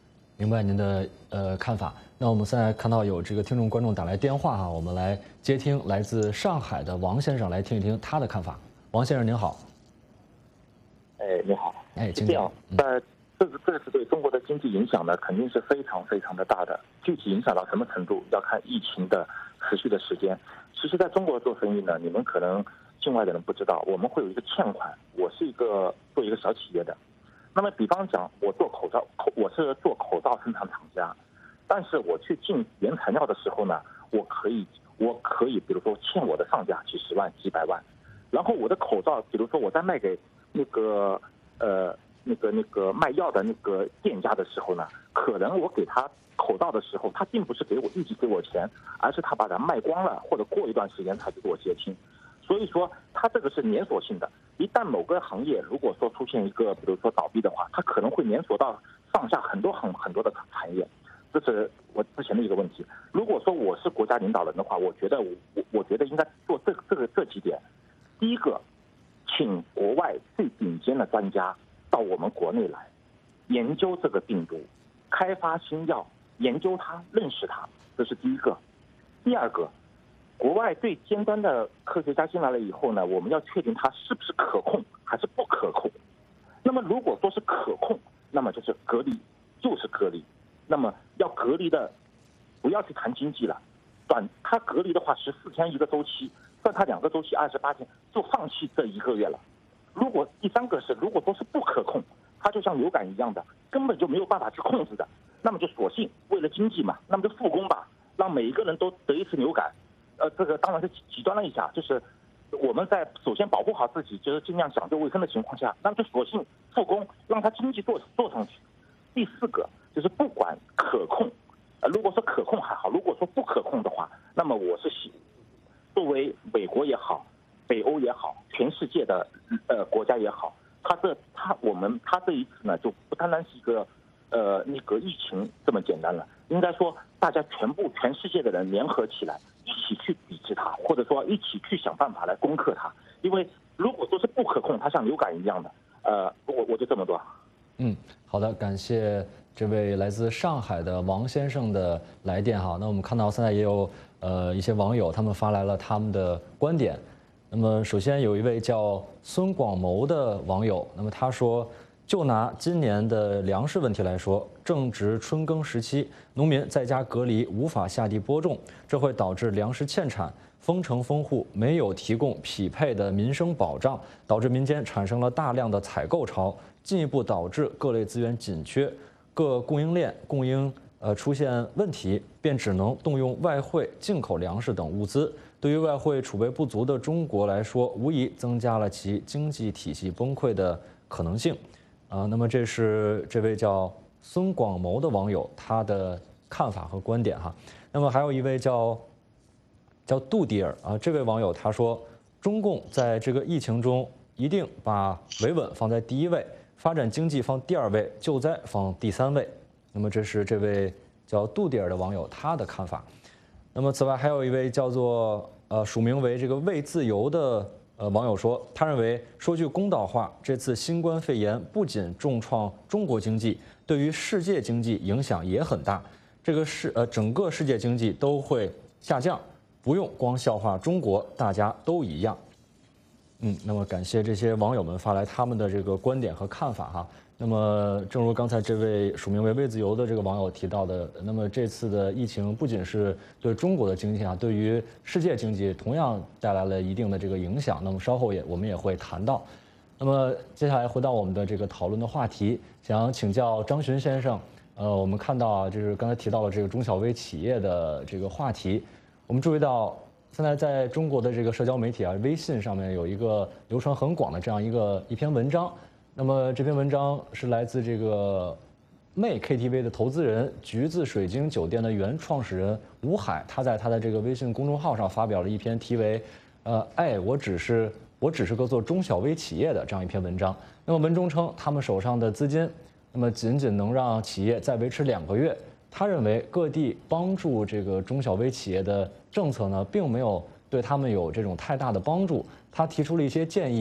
明白您的看法。那我们现在看到有这个听众观众打来电话哈，我们来接听来自上海的王先生，来听一听他的看法。王先生您好。 你好。 是这样，这次对中国的经济影响呢，肯定是非常非常的大的。具体影响到什么程度，要看疫情的持续的时间。其实，在中国做生意呢，你们可能境外的人不知道，我们会有一个欠款。我是做一个小企业的，那么比方讲，我是做口罩生产厂家，但是我去进原材料的时候呢，我可以，比如说欠我的上家几十万、几百万，然后我的口罩，比如说我在卖给那个卖药的那个店家的时候呢，可能我给他口罩的时候，他并不是立即给我钱，而是他把它卖光了，或者过一段时间才给我结清。所以说，它这个是连锁性的。一旦某个行业如果说出现一个，比如说倒闭的话，它可能会连锁到上下很多的产业。这是我之前的一个问题。如果说我是国家领导人的话，我觉得应该做这几点。第一个，请国外最顶尖的专家到我们国内来研究这个病毒，开发新药，研究它，认识它，这是第一个。第二个，国外最尖端的科学家进来了以后呢，我们要确定它是不是可控还是不可控。那么如果说是可控，那么就是隔离，就是隔离。那么要隔离的，不要去谈经济了，它隔离的话14天一个周期，算它2个周期28天，就放弃这1个月了。第三个是，如果说是不可控，它就像流感一样的，根本就没有办法去控制的，那么就索性为了经济嘛，那么就复工吧，让每一个人都得一次流感。这个当然是极端了一下，就是我们在首先保护好自己，就是尽量讲究卫生的情况下，那么就索性复工，让它经济做上去。第四个就是不管可控，如果说可控还好，如果说不可控的话，那么我是作为美国也好，北欧也好，全世界的国家也好，它这一次呢，就不单单是一个疫情这么简单了，应该说大家全世界的人联合起来，一起去抵制它，或者说一起去想办法来攻克它。因为如果说是不可控，它像流感一样的，我就这么多。 好的，感谢这位来自上海的王先生的来电哈。那我们看到现在也有一些网友他们发来了他们的观点。那么首先有一位叫孙广谋的网友，那么他说，就拿今年的粮食问题来说，正值春耕时期，农民在家隔离，无法下地播种，这会导致粮食欠产。封城封户没有提供匹配的民生保障，导致民间产生了大量的采购潮，进一步导致各类资源紧缺，各供应链供应出现问题，便只能动用外汇进口粮食等物资。对于外汇储备不足的中国来说，无疑增加了其经济体系崩溃的可能性。那么这是这位叫孙广谋的网友他的看法和观点哈。那么还有一位叫杜迪尔这位网友他说，中共在这个疫情中一定把维稳放在第1位，发展经济放第2位，救灾放第3位。那么这是这位叫杜迪尔的网友他的看法。那么此外还有一位叫做署名为这个为自由的网友说，他认为说句公道话，这次新冠肺炎不仅重创中国经济，对于世界经济影响也很大。这个整个世界经济都会下降。不用光笑话中国，大家都一样。那么感谢这些网友们发来他们的这个观点和看法哈。那么正如刚才这位署名为魏自由的这个网友提到的，那么这次的疫情不仅是对中国的经济对于世界经济同样带来了一定的这个影响。那么稍后我们也会谈到。那么接下来回到我们的这个讨论的话题，想请教张巡先生。我们看到就是刚才提到了这个中小微企业的这个话题。我们注意到，现在在中国的这个社交媒体微信上面有一个流传很广的这样一篇文章。那么这篇文章是来自这个魅 KTV 的投资人、橘子水晶酒店的原创始人吴海，他在他的这个微信公众号上发表了一篇题为我只是个做中小微企业的这样一篇文章。那么文中称，他们手上的资金，那么仅能让企业再维持2个月。他认为各地帮助这个中小微企业的政策呢，并没有对他们有这种太大的帮助。他提出了一些建议，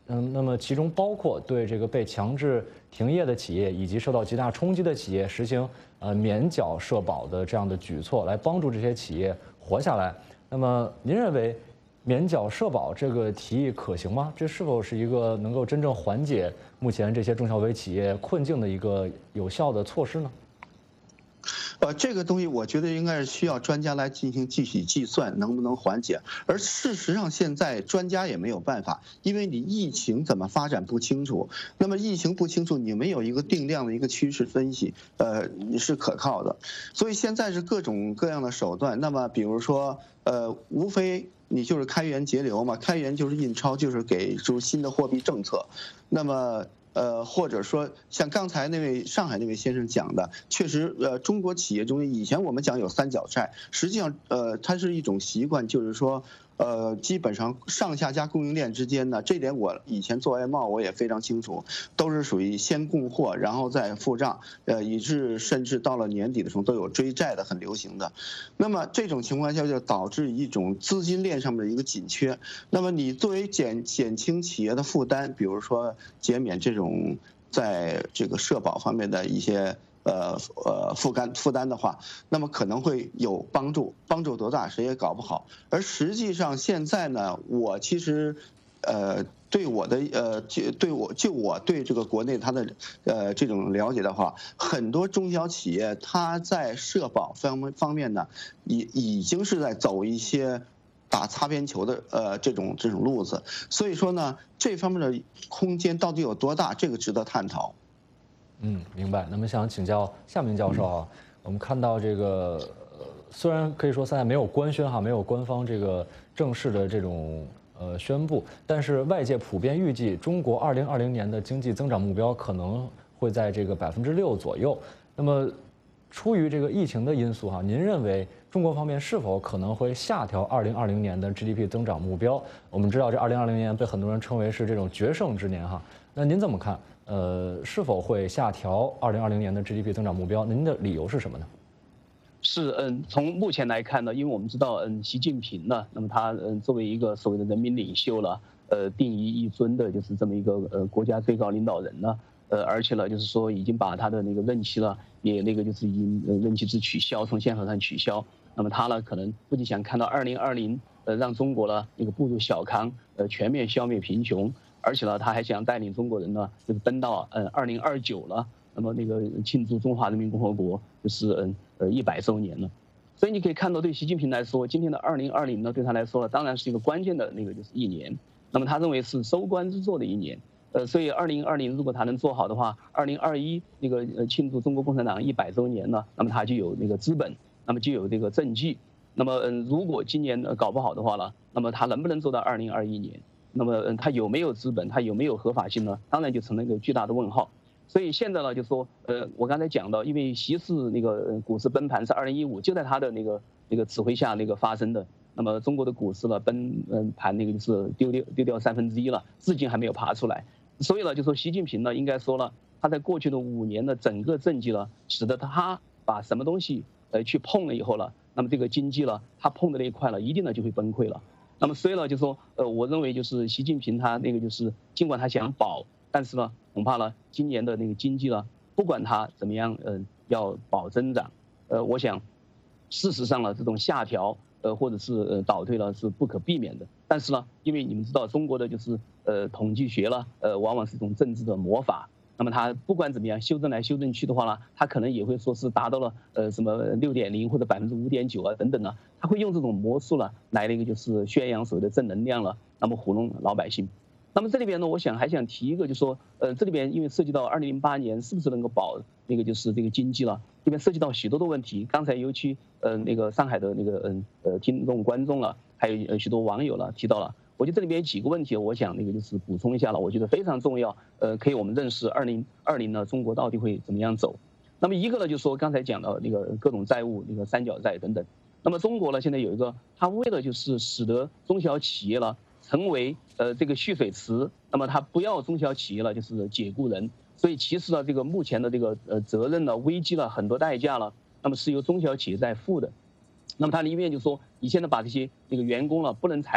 那么其中包括对这个被强制停业的企业以及受到极大冲击的企业实行免缴社保的这样的举措，来帮助这些企业活下来。那么您认为免缴社保这个提议可行吗？这是否是一个能够真正缓解目前这些中小微企业困境的一个有效的措施呢？ 这个东西我觉得应该是需要专家来进行具体计算，能不能缓解。而事实上，现在专家也没有办法，因为你疫情怎么发展不清楚。那么疫情不清楚，你没有一个定量的一个趋势分析，你是可靠的。所以现在是各种各样的手段。那么比如说，无非你就是开源节流嘛，开源就是印钞，就是给出新的货币政策。那么或者说像刚才那位上海那位先生讲的，确实，中国企业中以前我们讲有三角债，实际上，它是一种习惯，就是说，基本上上下家供应链之间呢，这点我以前做外贸我也非常清楚，都是属于先供货，然后再付账，以致甚至到了年底的时候都有追债的，很流行的。那么这种情况下就导致一种资金链上面的一个紧缺。那么你作为减轻企业的负担，比如说减免这种在这个社保方面的一些负担的话，那么可能会有帮助，帮助多大谁也搞不好。而实际上现在呢，我其实对我对这个国内它的这种了解的话，很多中小企业它在社保方面呢，已经是在走一些打擦边球的这种路子。所以说呢，这方面的空间到底有多大，这个值得探讨。 明白。那么想请教夏明教授啊，我们看到这个虽然可以说现在没有官宣没有官方这个正式的这种宣布，但是外界普遍预计中国2020年的经济增长目标可能会在这个6%左右。那么出于这个疫情的因素您认为中国方面是否可能会下调2020年的 GDP 增长目标？我们知道这2020年被很多人称为是这种决胜之年那您怎么看？是否会下调2020年的 GDP 增长目标？您的理由是什么呢？ 是从目前来看呢，因为我们知道习近平呢，那么他作为一个所谓的人民领袖了，定于一尊的就是这么一个国家最高领导人呢，而且呢就是说已经把他的那个任期了也就是已经任期制取消，从宪法上取消。那么他呢可能不仅想看到2020让中国呢那个步入小康，全面消灭贫穷。而且呢，他还想带领中国人呢，就是奔到2029了，那么那个庆祝中华人民共和国就是100周年了。所以你可以看到，对习近平来说，今天的2020呢，对他来说当然是一个关键的那个就是一年。那么他认为是收官之作的一年。所以2020如果他能做好的话，2021那个庆祝中国共产党100周年呢，那么他就有那个资本，那么就有这个政绩。那么如果今年搞不好的话呢，那么他能不能做到2021年？那么他有没有资本，他有没有合法性呢？当然就成了一个巨大的问号。所以现在呢，就说我刚才讲到，因为习氏那个股市崩盘是2015，就在他的那个指挥下那个发生的。那么中国的股市呢崩盘那个就是丢掉1/3了，至今还没有爬出来。所以呢，就说习近平呢，应该说了，他在过去的5年的整个政绩呢，使得他把什么东西去碰了以后了，那么这个经济呢，他碰的那一块呢，一定呢就会崩溃了。那么所以呢，就说我认为就是习近平他那个就是尽管他想保，但是呢，恐怕呢今年的那个经济呢，不管他怎么样，要保增长，我想，事实上呢这种下调或者是倒退了是不可避免的。但是呢，因为你们知道中国的就是统计学了，往往是一种政治的魔法。那么它不管怎么样修正来修正去的话呢，它可能也会说是达到了什么6.0或者5.9%等等呢，它会用这种魔术呢来那个就是宣扬所谓的正能量了，那么糊弄老百姓。那么这里边呢，我还想提一个，就是说这里边因为涉及到2008年是不是能够保那个就是这个经济了，这边涉及到许多的问题。刚才尤其那个上海的那个听众观众了，还有许多网友了提到了。我觉得这里边有几个问题，我想那个就是补充一下了，我觉得非常重要，可以我们认识2020呢中国到底会怎么样走。那么一个呢，就是说刚才讲到那个各种债务，那个三角债等等。那么中国呢现在有一个，它为了就是使得中小企业呢成为这个蓄水池，那么它不要中小企业了就是解雇人，所以其实呢这个目前的这个责任呢危机了很多代价了，那么是由中小企业在付的。那么它里面就说，你现在把这些那个员工了不能裁减，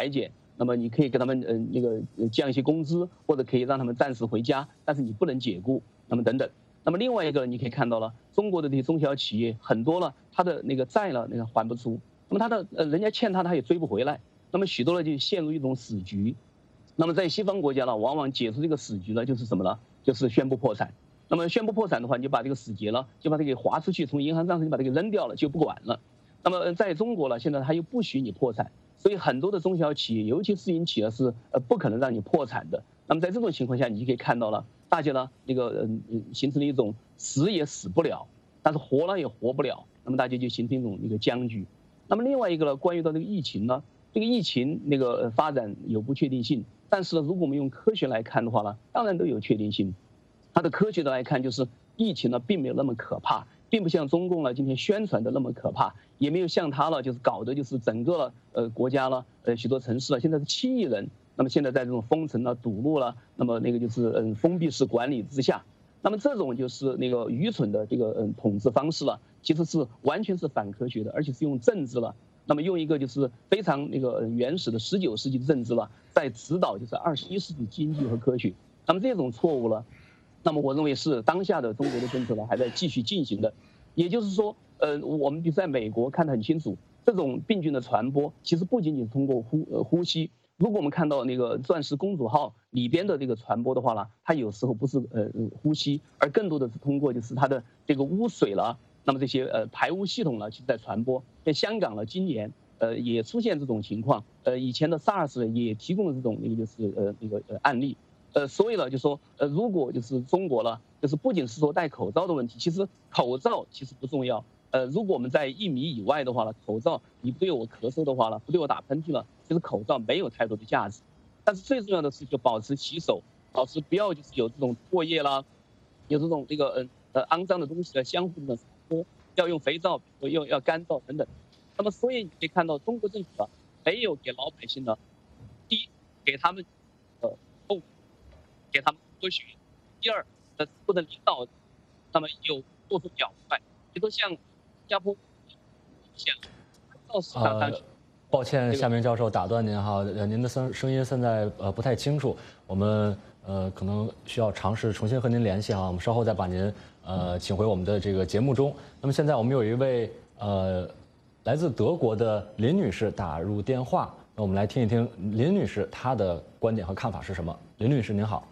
那么你可以给他们降一些工资，或者可以让他们暂时回家，但是你不能解雇，那么等等。那么另外一个你可以看到了，中国的这些中小企业很多了，他的那个债呢还不出，那么他的人家欠他也追不回来，那么许多呢就陷入一种死局。那么在西方国家呢，往往解除这个死局呢就是什么呢？就是宣布破产。那么宣布破产的话，你就把这个死结了，就把它给划出去，从银行账上就把它给扔掉了，就不管了。那么在中国呢，现在他又不许你破产，所以很多的中小企业，尤其私营企业是不可能让你破产的。那么在这种情况下，你就可以看到了，大家呢形成了一种死也死不了，但是活了也活不了，那么大家就形成一种僵局。那么另外一个呢，关于到这个疫情呢，这个疫情发展有不确定性，但是呢，如果我们用科学来看的话呢，当然都有确定性。它的科学的来看，就是疫情呢并没有那么可怕，并不像中共呢今天宣传的那么可怕，也没有像它了就是搞得就是整个国家了许多城市了，现在是7亿人，那么现在在这种封城了、堵路了，那么就是封闭式管理之下，那么这种就是愚蠢的统治方式了，其实是完全是反科学的，而且是用政治了，那么用一个就是非常原始的19世纪的政治了，在指导就是21世纪经济和科学，那么这种错误了。那么我认为是当下的中国的政策呢还在继续进行的，也就是说，我们比如在美国看得很清楚，这种病菌的传播其实不仅仅是通过呼吸。如果我们看到钻石公主号里边的这个传播的话呢，它有时候不是呼吸，而更多的是通过就是它的这个污水了，那么这些排污系统呢其实在传播。在香港呢，今年也出现这种情况，以前的 SARS 也提供了这种案例。所以呢，就说如果就是中国了，就是不仅是说戴口罩的问题，其实口罩其实不重要。如果我们在1米以外的话呢，口罩你不对我咳嗽的话呢，不对我打喷嚏了，其实口罩没有太多的价值。但是最重要的是就保持洗手，保持不要就是有这种唾液啦，有这种肮脏的东西的相互的传播，要用肥皂，要干燥等等。那么所以你可以看到中国政府没有给老百姓呢，第一给他们给他们科学，第二不能领导，那么有做出表率，比如说像新加坡，像到市场上去。 抱歉，夏明教授打断您哈，您的声音现在不太清楚，我们可能需要尝试重新和您联系哈，我们稍后再把您请回我们的这个节目中。那么现在我们有一位来自德国的林女士打入电话，那我们来听一听林女士她的观点和看法是什么。林女士您好。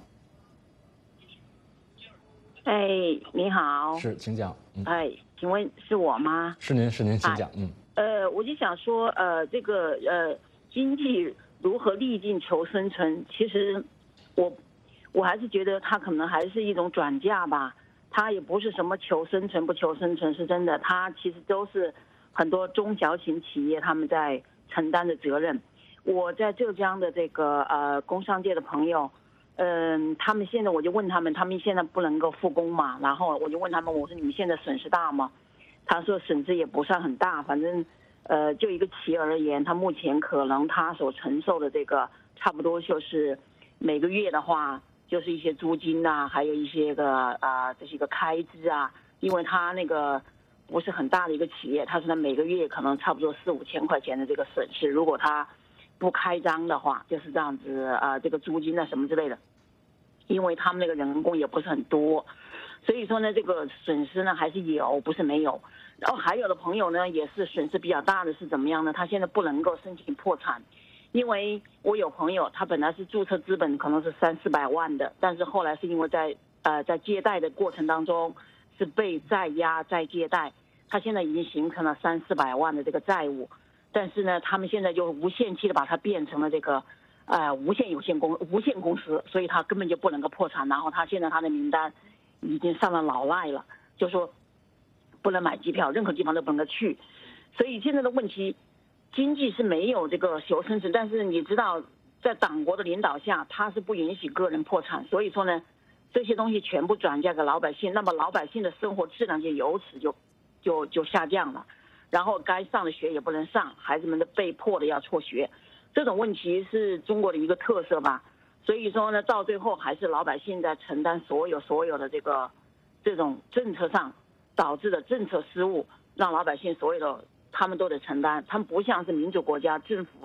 哎，你好。 是，请讲。 哎，请问是我吗？ 是您，请讲。 我就想说，这个经济如何历尽求生存，其实我还是觉得它可能还是一种转嫁吧，它也不是什么求生存不求生存，是真的，它其实都是很多中小型企业他们在承担的责任。我在浙江的这个工商界的朋友。他们现在我就问他们现在不能够复工嘛？然后我就问他们，我说你们现在损失大吗？他说损失也不算很大，反正就一个企业而言，他目前可能他所承受的这个差不多就是每个月的话，就是一些租金啊，还有一些这些个开支啊，因为他那个不是很大的一个企业，他说他每个月可能差不多4-5千块钱的这个损失，如果他不开张的话，就是这样子这个租金啊什么之类的。因为他们那个人工也不是很多，所以说呢，这个损失呢还是有，不是没有。然后还有的朋友呢，也是损失比较大的是怎么样呢？他现在不能够申请破产，因为我有朋友，他本来是注册资本可能是300-400万的，但是后来是因为在借贷的过程当中是被再压再借贷，他现在已经形成了300-400万的这个债务，但是呢，他们现在就无限期的把它变成了这个。无限公司，所以他根本就不能够破产。然后他现在他的名单已经上了老赖了，就说不能买机票，任何地方都不能够去。所以现在的问题，经济是没有这个求生存，但是你知道，在党国的领导下，他是不允许个人破产。所以说呢，这些东西全部转嫁给老百姓，那么老百姓的生活质量就由此就下降了。然后该上的学也不能上，孩子们都被迫的要辍学。这种问题是中国的一个特色吧，所以说呢，到最后还是老百姓在承担所有的这种政策上导致的政策失误，让老百姓所有的他们都得承担。他们不像是民主国家，政府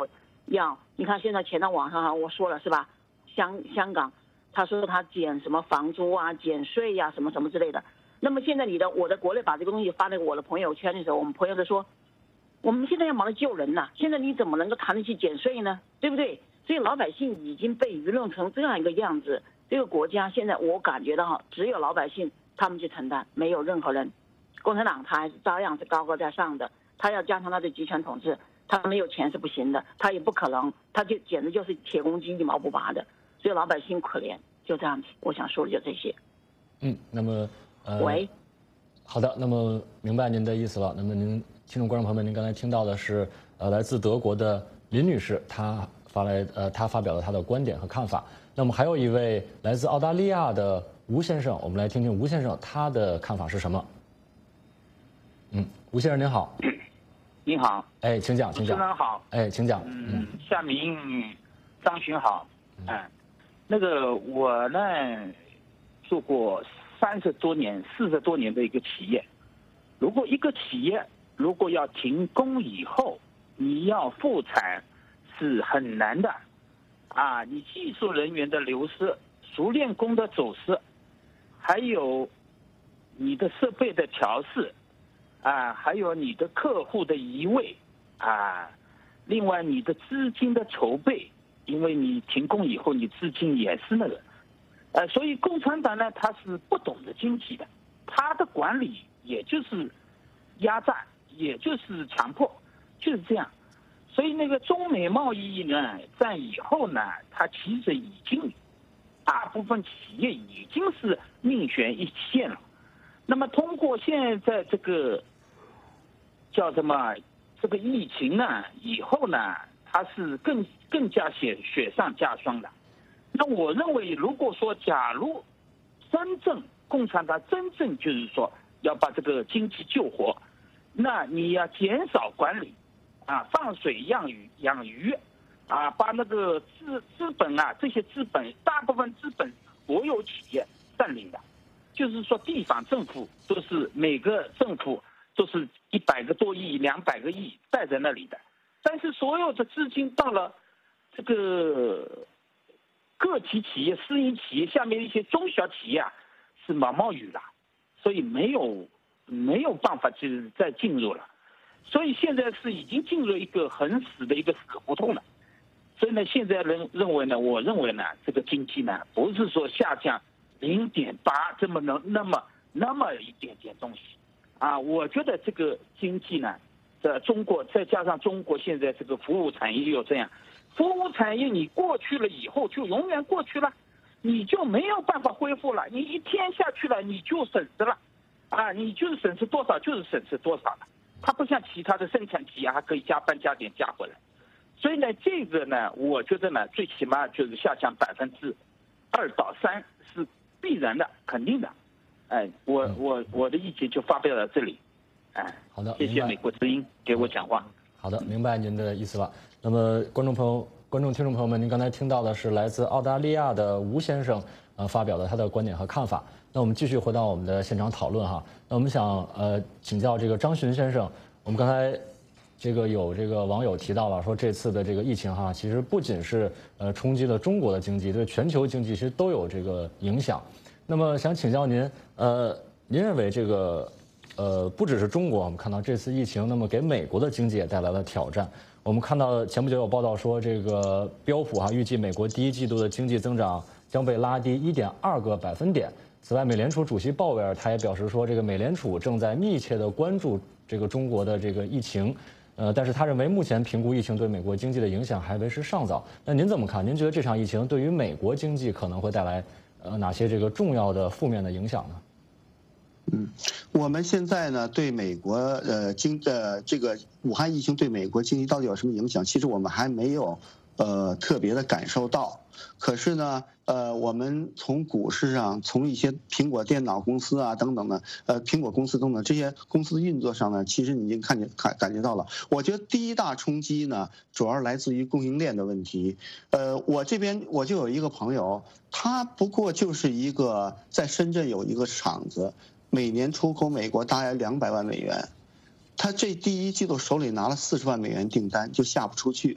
你看现在前段网上我说了是吧？香港，他说他减什么房租啊、减税呀、什么什么之类的。那么现在我的国内把这个东西发在我的朋友圈的时候，我们朋友就说，我们现在要忙着救人呐，现在你怎么能够谈得起减税呢？对不对？所以老百姓已经被舆论成这样一个样子，这个国家现在我感觉到只有老百姓他们去承担，没有任何人。共产党他还是照样是高高在上的，他要加强他的集权统治，他没有钱是不行的，他也不可能，他就简直就是铁公鸡一毛不拔的。所以老百姓可怜，就这样子。我想说的就这些。 那么喂， 好的，那么明白您的意思了。那么您听众观众朋友们，您刚才听到的是来自德国的林女士，她发表了她的观点和看法。那么还有一位来自澳大利亚的吴先生，我们来听听吴先生他的看法是什么。吴先生您好。 您好。 哎，请讲，请讲。 主持人好。 哎，请讲。 夏明、张巡好。那个我呢做过40多年的一个企业。如果一个企业如果要停工以后，你要复产是很难的啊！你技术人员的流失、熟练工的走失，还有你的设备的调试啊，还有你的客户的移位啊，另外你的资金的筹备。因为你停工以后，你资金也是那个，所以共产党呢，他是不懂得经济的，他的管理也就是压榨，也就是强迫，就是这样。所以那个中美贸易呢战以后呢，他其实已经大部分企业已经是命悬一线了。那么通过现在这个叫什么这个疫情呢以后呢，它是更加雪上加霜的。那我认为，如果说假如真正共产党真正就是说要把这个经济救活，那你要减少管理啊，放水养鱼啊，把那个资本啊，这些资本大部分资本国有企业占领的，就是说地方政府都是每个政府都是100个多亿、200个亿带在那里的。但是所有的资金到了这个个体企业、私营企业下面一些中小企业啊，是毛毛雨了，所以没有办法就是再进入了，所以现在是已经进入一个很死的一个死胡同了。所以呢，现在我认为呢，这个经济呢不是说下降0.8这么那么一点点东西啊，我觉得这个经济呢。在中国，再加上中国现在这个服务产业又这样，服务产业你过去了以后就永远过去了，你就没有办法恢复了。你一天下去了，你就损失了，啊，你就是损失多少就是损失多少了。它不像其他的生产企业还可以加班加点加回来，所以呢，这个呢，我觉得呢，最起码就是下降2%到3%是必然的，肯定的。哎，我的意见就发表到这里。 好的， 谢谢美国之音给我讲话。 好的，明白您的意思了。那么，听众朋友们，您刚才听到的是来自澳大利亚的吴先生发表的他的观点和看法。那我们继续回到我们的现场讨论哈。那我们想请教这个张巡先生，我们刚才有网友提到了说，这次的这个疫情哈，其实不仅是冲击了中国的经济，对全球经济其实都有这个影响。那么想请教您，您认为这个不只是中国，我们看到这次疫情，那么给美国的经济也带来了挑战。我们看到前不久有报道说，这个标普预计美国第1季度的经济增长将被拉低1.2个百分点。此外，美联储主席鲍威尔他也表示说，这个美联储正在密切的关注这个中国的这个疫情，但是他认为目前评估疫情对美国经济的影响还为时尚早。那您怎么看？您觉得这场疫情对于美国经济可能会带来哪些这个重要的负面的影响呢？ 我们现在呢，对美国这个武汉疫情对美国经济到底有什么影响？其实我们还没有特别的感受到。可是呢，我们从股市上，从一些苹果电脑公司啊等等的，苹果公司等等这些公司的运作上呢，其实你已经感觉到了。我觉得第一大冲击呢，主要来自于供应链的问题。我这边我就有一个朋友，他不过就是一个在深圳有一个厂子。每年出口美国大概200万美元，他这第1季度手里拿了40万美元订单，就下不出去，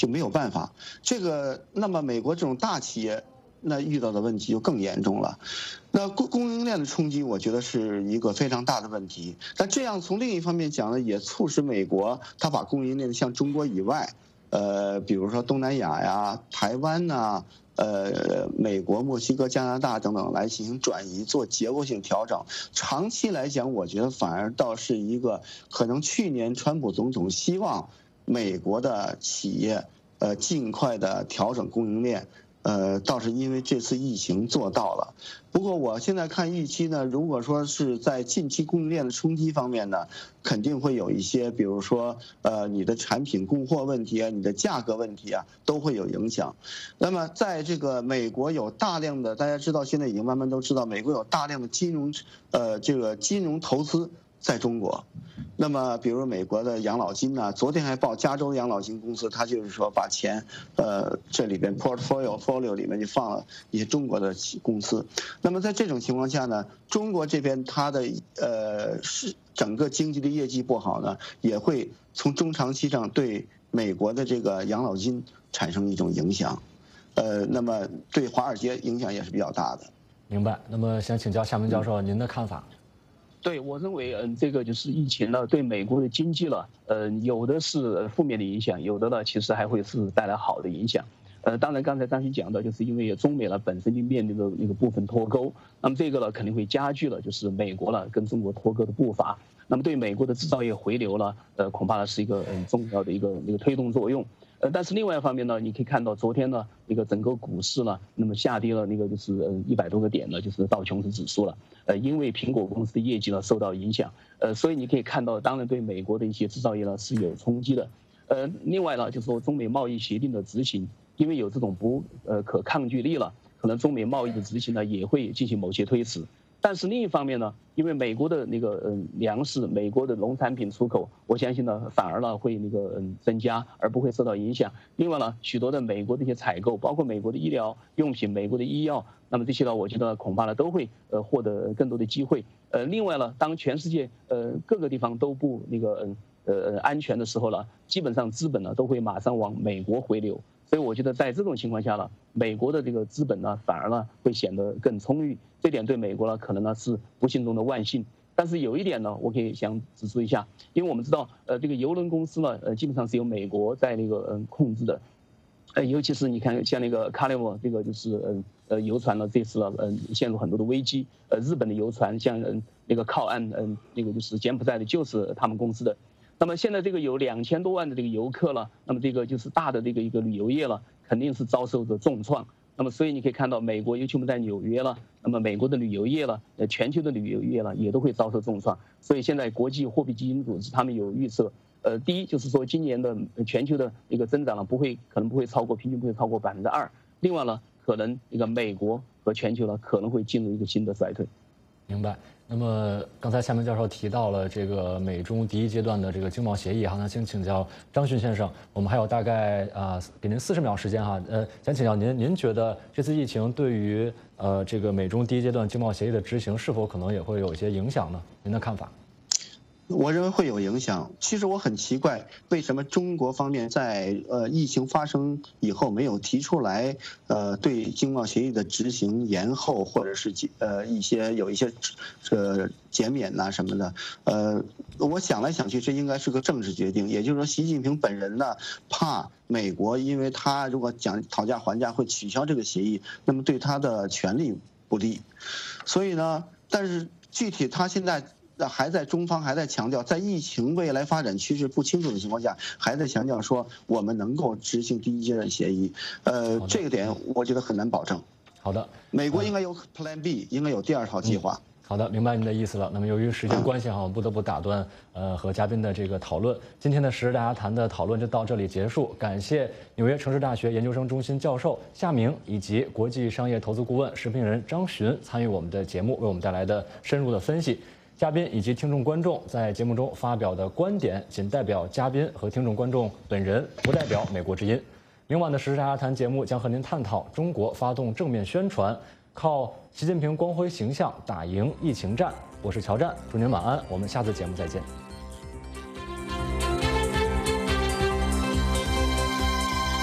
就没有办法。那么美国这种大企业，那遇到的问题就更严重了。那供应链的冲击，我觉得是一个非常大的问题。但这样从另一方面讲呢，也促使美国它把供应链向中国以外，比如说东南亚呀、台湾呐、美国、墨西哥、加拿大等等来进行转移，做结构性调整。长期来讲，我觉得反而倒是一个可能去年川普总统希望美国的企业尽快的调整供应链。倒是因为这次疫情做到了。不过我现在看预期呢，如果说是在近期供应链的冲击方面呢，肯定会有一些，比如说你的产品供货问题啊，你的价格问题啊，都会有影响。那么在这个美国有大量的，大家知道现在已经慢慢都知道，美国有大量的金融投资在中国。那么，比如美国的养老金呢，昨天还报加州养老金公司，它就是说把钱，这里边 portfolio 里面就放了一些中国的公司。那么在这种情况下呢，中国这边它的整个经济的业绩不好呢，也会从中长期上对美国的这个养老金产生一种影响，那么对华尔街影响也是比较大的。 明白。那么想请教夏明教授您的看法。 对，我认为，这个就是疫情呢，对美国的经济呢，有的是负面的影响，有的呢，其实还会是带来好的影响。当然，刚才张勋讲的，就是因为中美呢本身就面临的那个部分脱钩，那么这个呢肯定会加剧了，就是美国呢跟中国脱钩的步伐。那么对美国的制造业回流呢，恐怕呢是一个重要的一个推动作用。但是另外一方面呢，你可以看到昨天呢，那个整个股市呢，那么下跌了那个就是100多个点呢，就是道琼斯指数了。因为苹果公司的业绩呢受到影响，所以你可以看到，当然对美国的一些制造业呢是有冲击的。另外呢，就是说中美贸易协定的执行，因为有这种不可抗拒力了，可能中美贸易的执行呢也会进行某些推迟。但是另一方面呢，因为美国的那个粮食、美国的农产品出口，我相信呢反而呢会那个增加，而不会受到影响。另外呢，许多的美国的一些采购，包括美国的医疗用品、美国的医药，那么这些呢，我觉得恐怕呢都会获得更多的机会。另外呢，当全世界各个地方都不那个安全的时候呢，基本上资本呢都会马上往美国回流。所以我觉得在这种情况下呢，美国的这个资本呢反而呢会显得更充裕，这点对美国呢可能呢是不幸中的万幸。但是有一点呢，我可以想指出一下，因为我们知道这个邮轮公司呢基本上是由美国在那个控制的，尤其是你看像那个 Carnival 这个就是游船呢这次呢陷入很多的危机，日本的游船像那个靠岸那个就是柬埔寨的就是他们公司的。那么现在这个有2000多万的这个游客了，那么这个就是大的这个一个旅游业了，肯定是遭受着重创。那么所以你可以看到，美国尤其我们在纽约了，那么美国的旅游业了，全球的旅游业了，也都会遭受重创。所以现在国际货币基金组织他们有预测，第一就是说今年的全球的一个增长呢可能不会超过平均不会超过2%。另外呢，可能那个美国和全球呢可能会进入一个新的衰退。 明白。那么刚才夏明教授提到了这个美中第一阶段的这个经贸协议哈，那请教张勋先生，我们还有大概给您40秒时间哈，想请教您觉得这次疫情对于这个美中第一阶段经贸协议的执行是否可能也会有一些影响呢？您的看法？ 我认为会有影响。其实我很奇怪，为什么中国方面在疫情发生以后没有提出来对经贸协议的执行延后，或者是有一些减免呐什么的。我想来想去，这应该是个政治决定。也就是说，习近平本人呢怕美国，因为他如果讨价还价会取消这个协议，那么对他的权利不利。所以呢，但是具体他现在。还在中方还在强调，在疫情未来发展趋势不清楚的情况下，还在强调说我们能够执行第一阶段协议。这个点我觉得很难保证。 好的， 美国应该有 Plan B， 应该有第2套计划。 好的，明白您的意思了。那么由于时间关系哈，我不得不打断和嘉宾的这个讨论。今天的时事大家谈的讨论就到这里结束。感谢纽约城市大学研究生中心教授夏明以及国际商业投资顾问时评人张勋参与我们的节目，为我们带来的深入的分析。嘉宾以及听众观众在节目中发表的观点仅代表嘉宾和听众观众本人，不代表美国之音。明晚的时事大家谈节目将和您探讨中国发动正面宣传，靠习近平光辉形象打赢疫情战。我是乔战，祝您晚安，我们下次节目再见。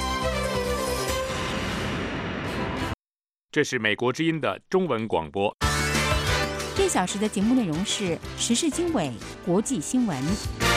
这是美国之音的中文广播。 这小时的节目内容是时事经纬、国际新闻。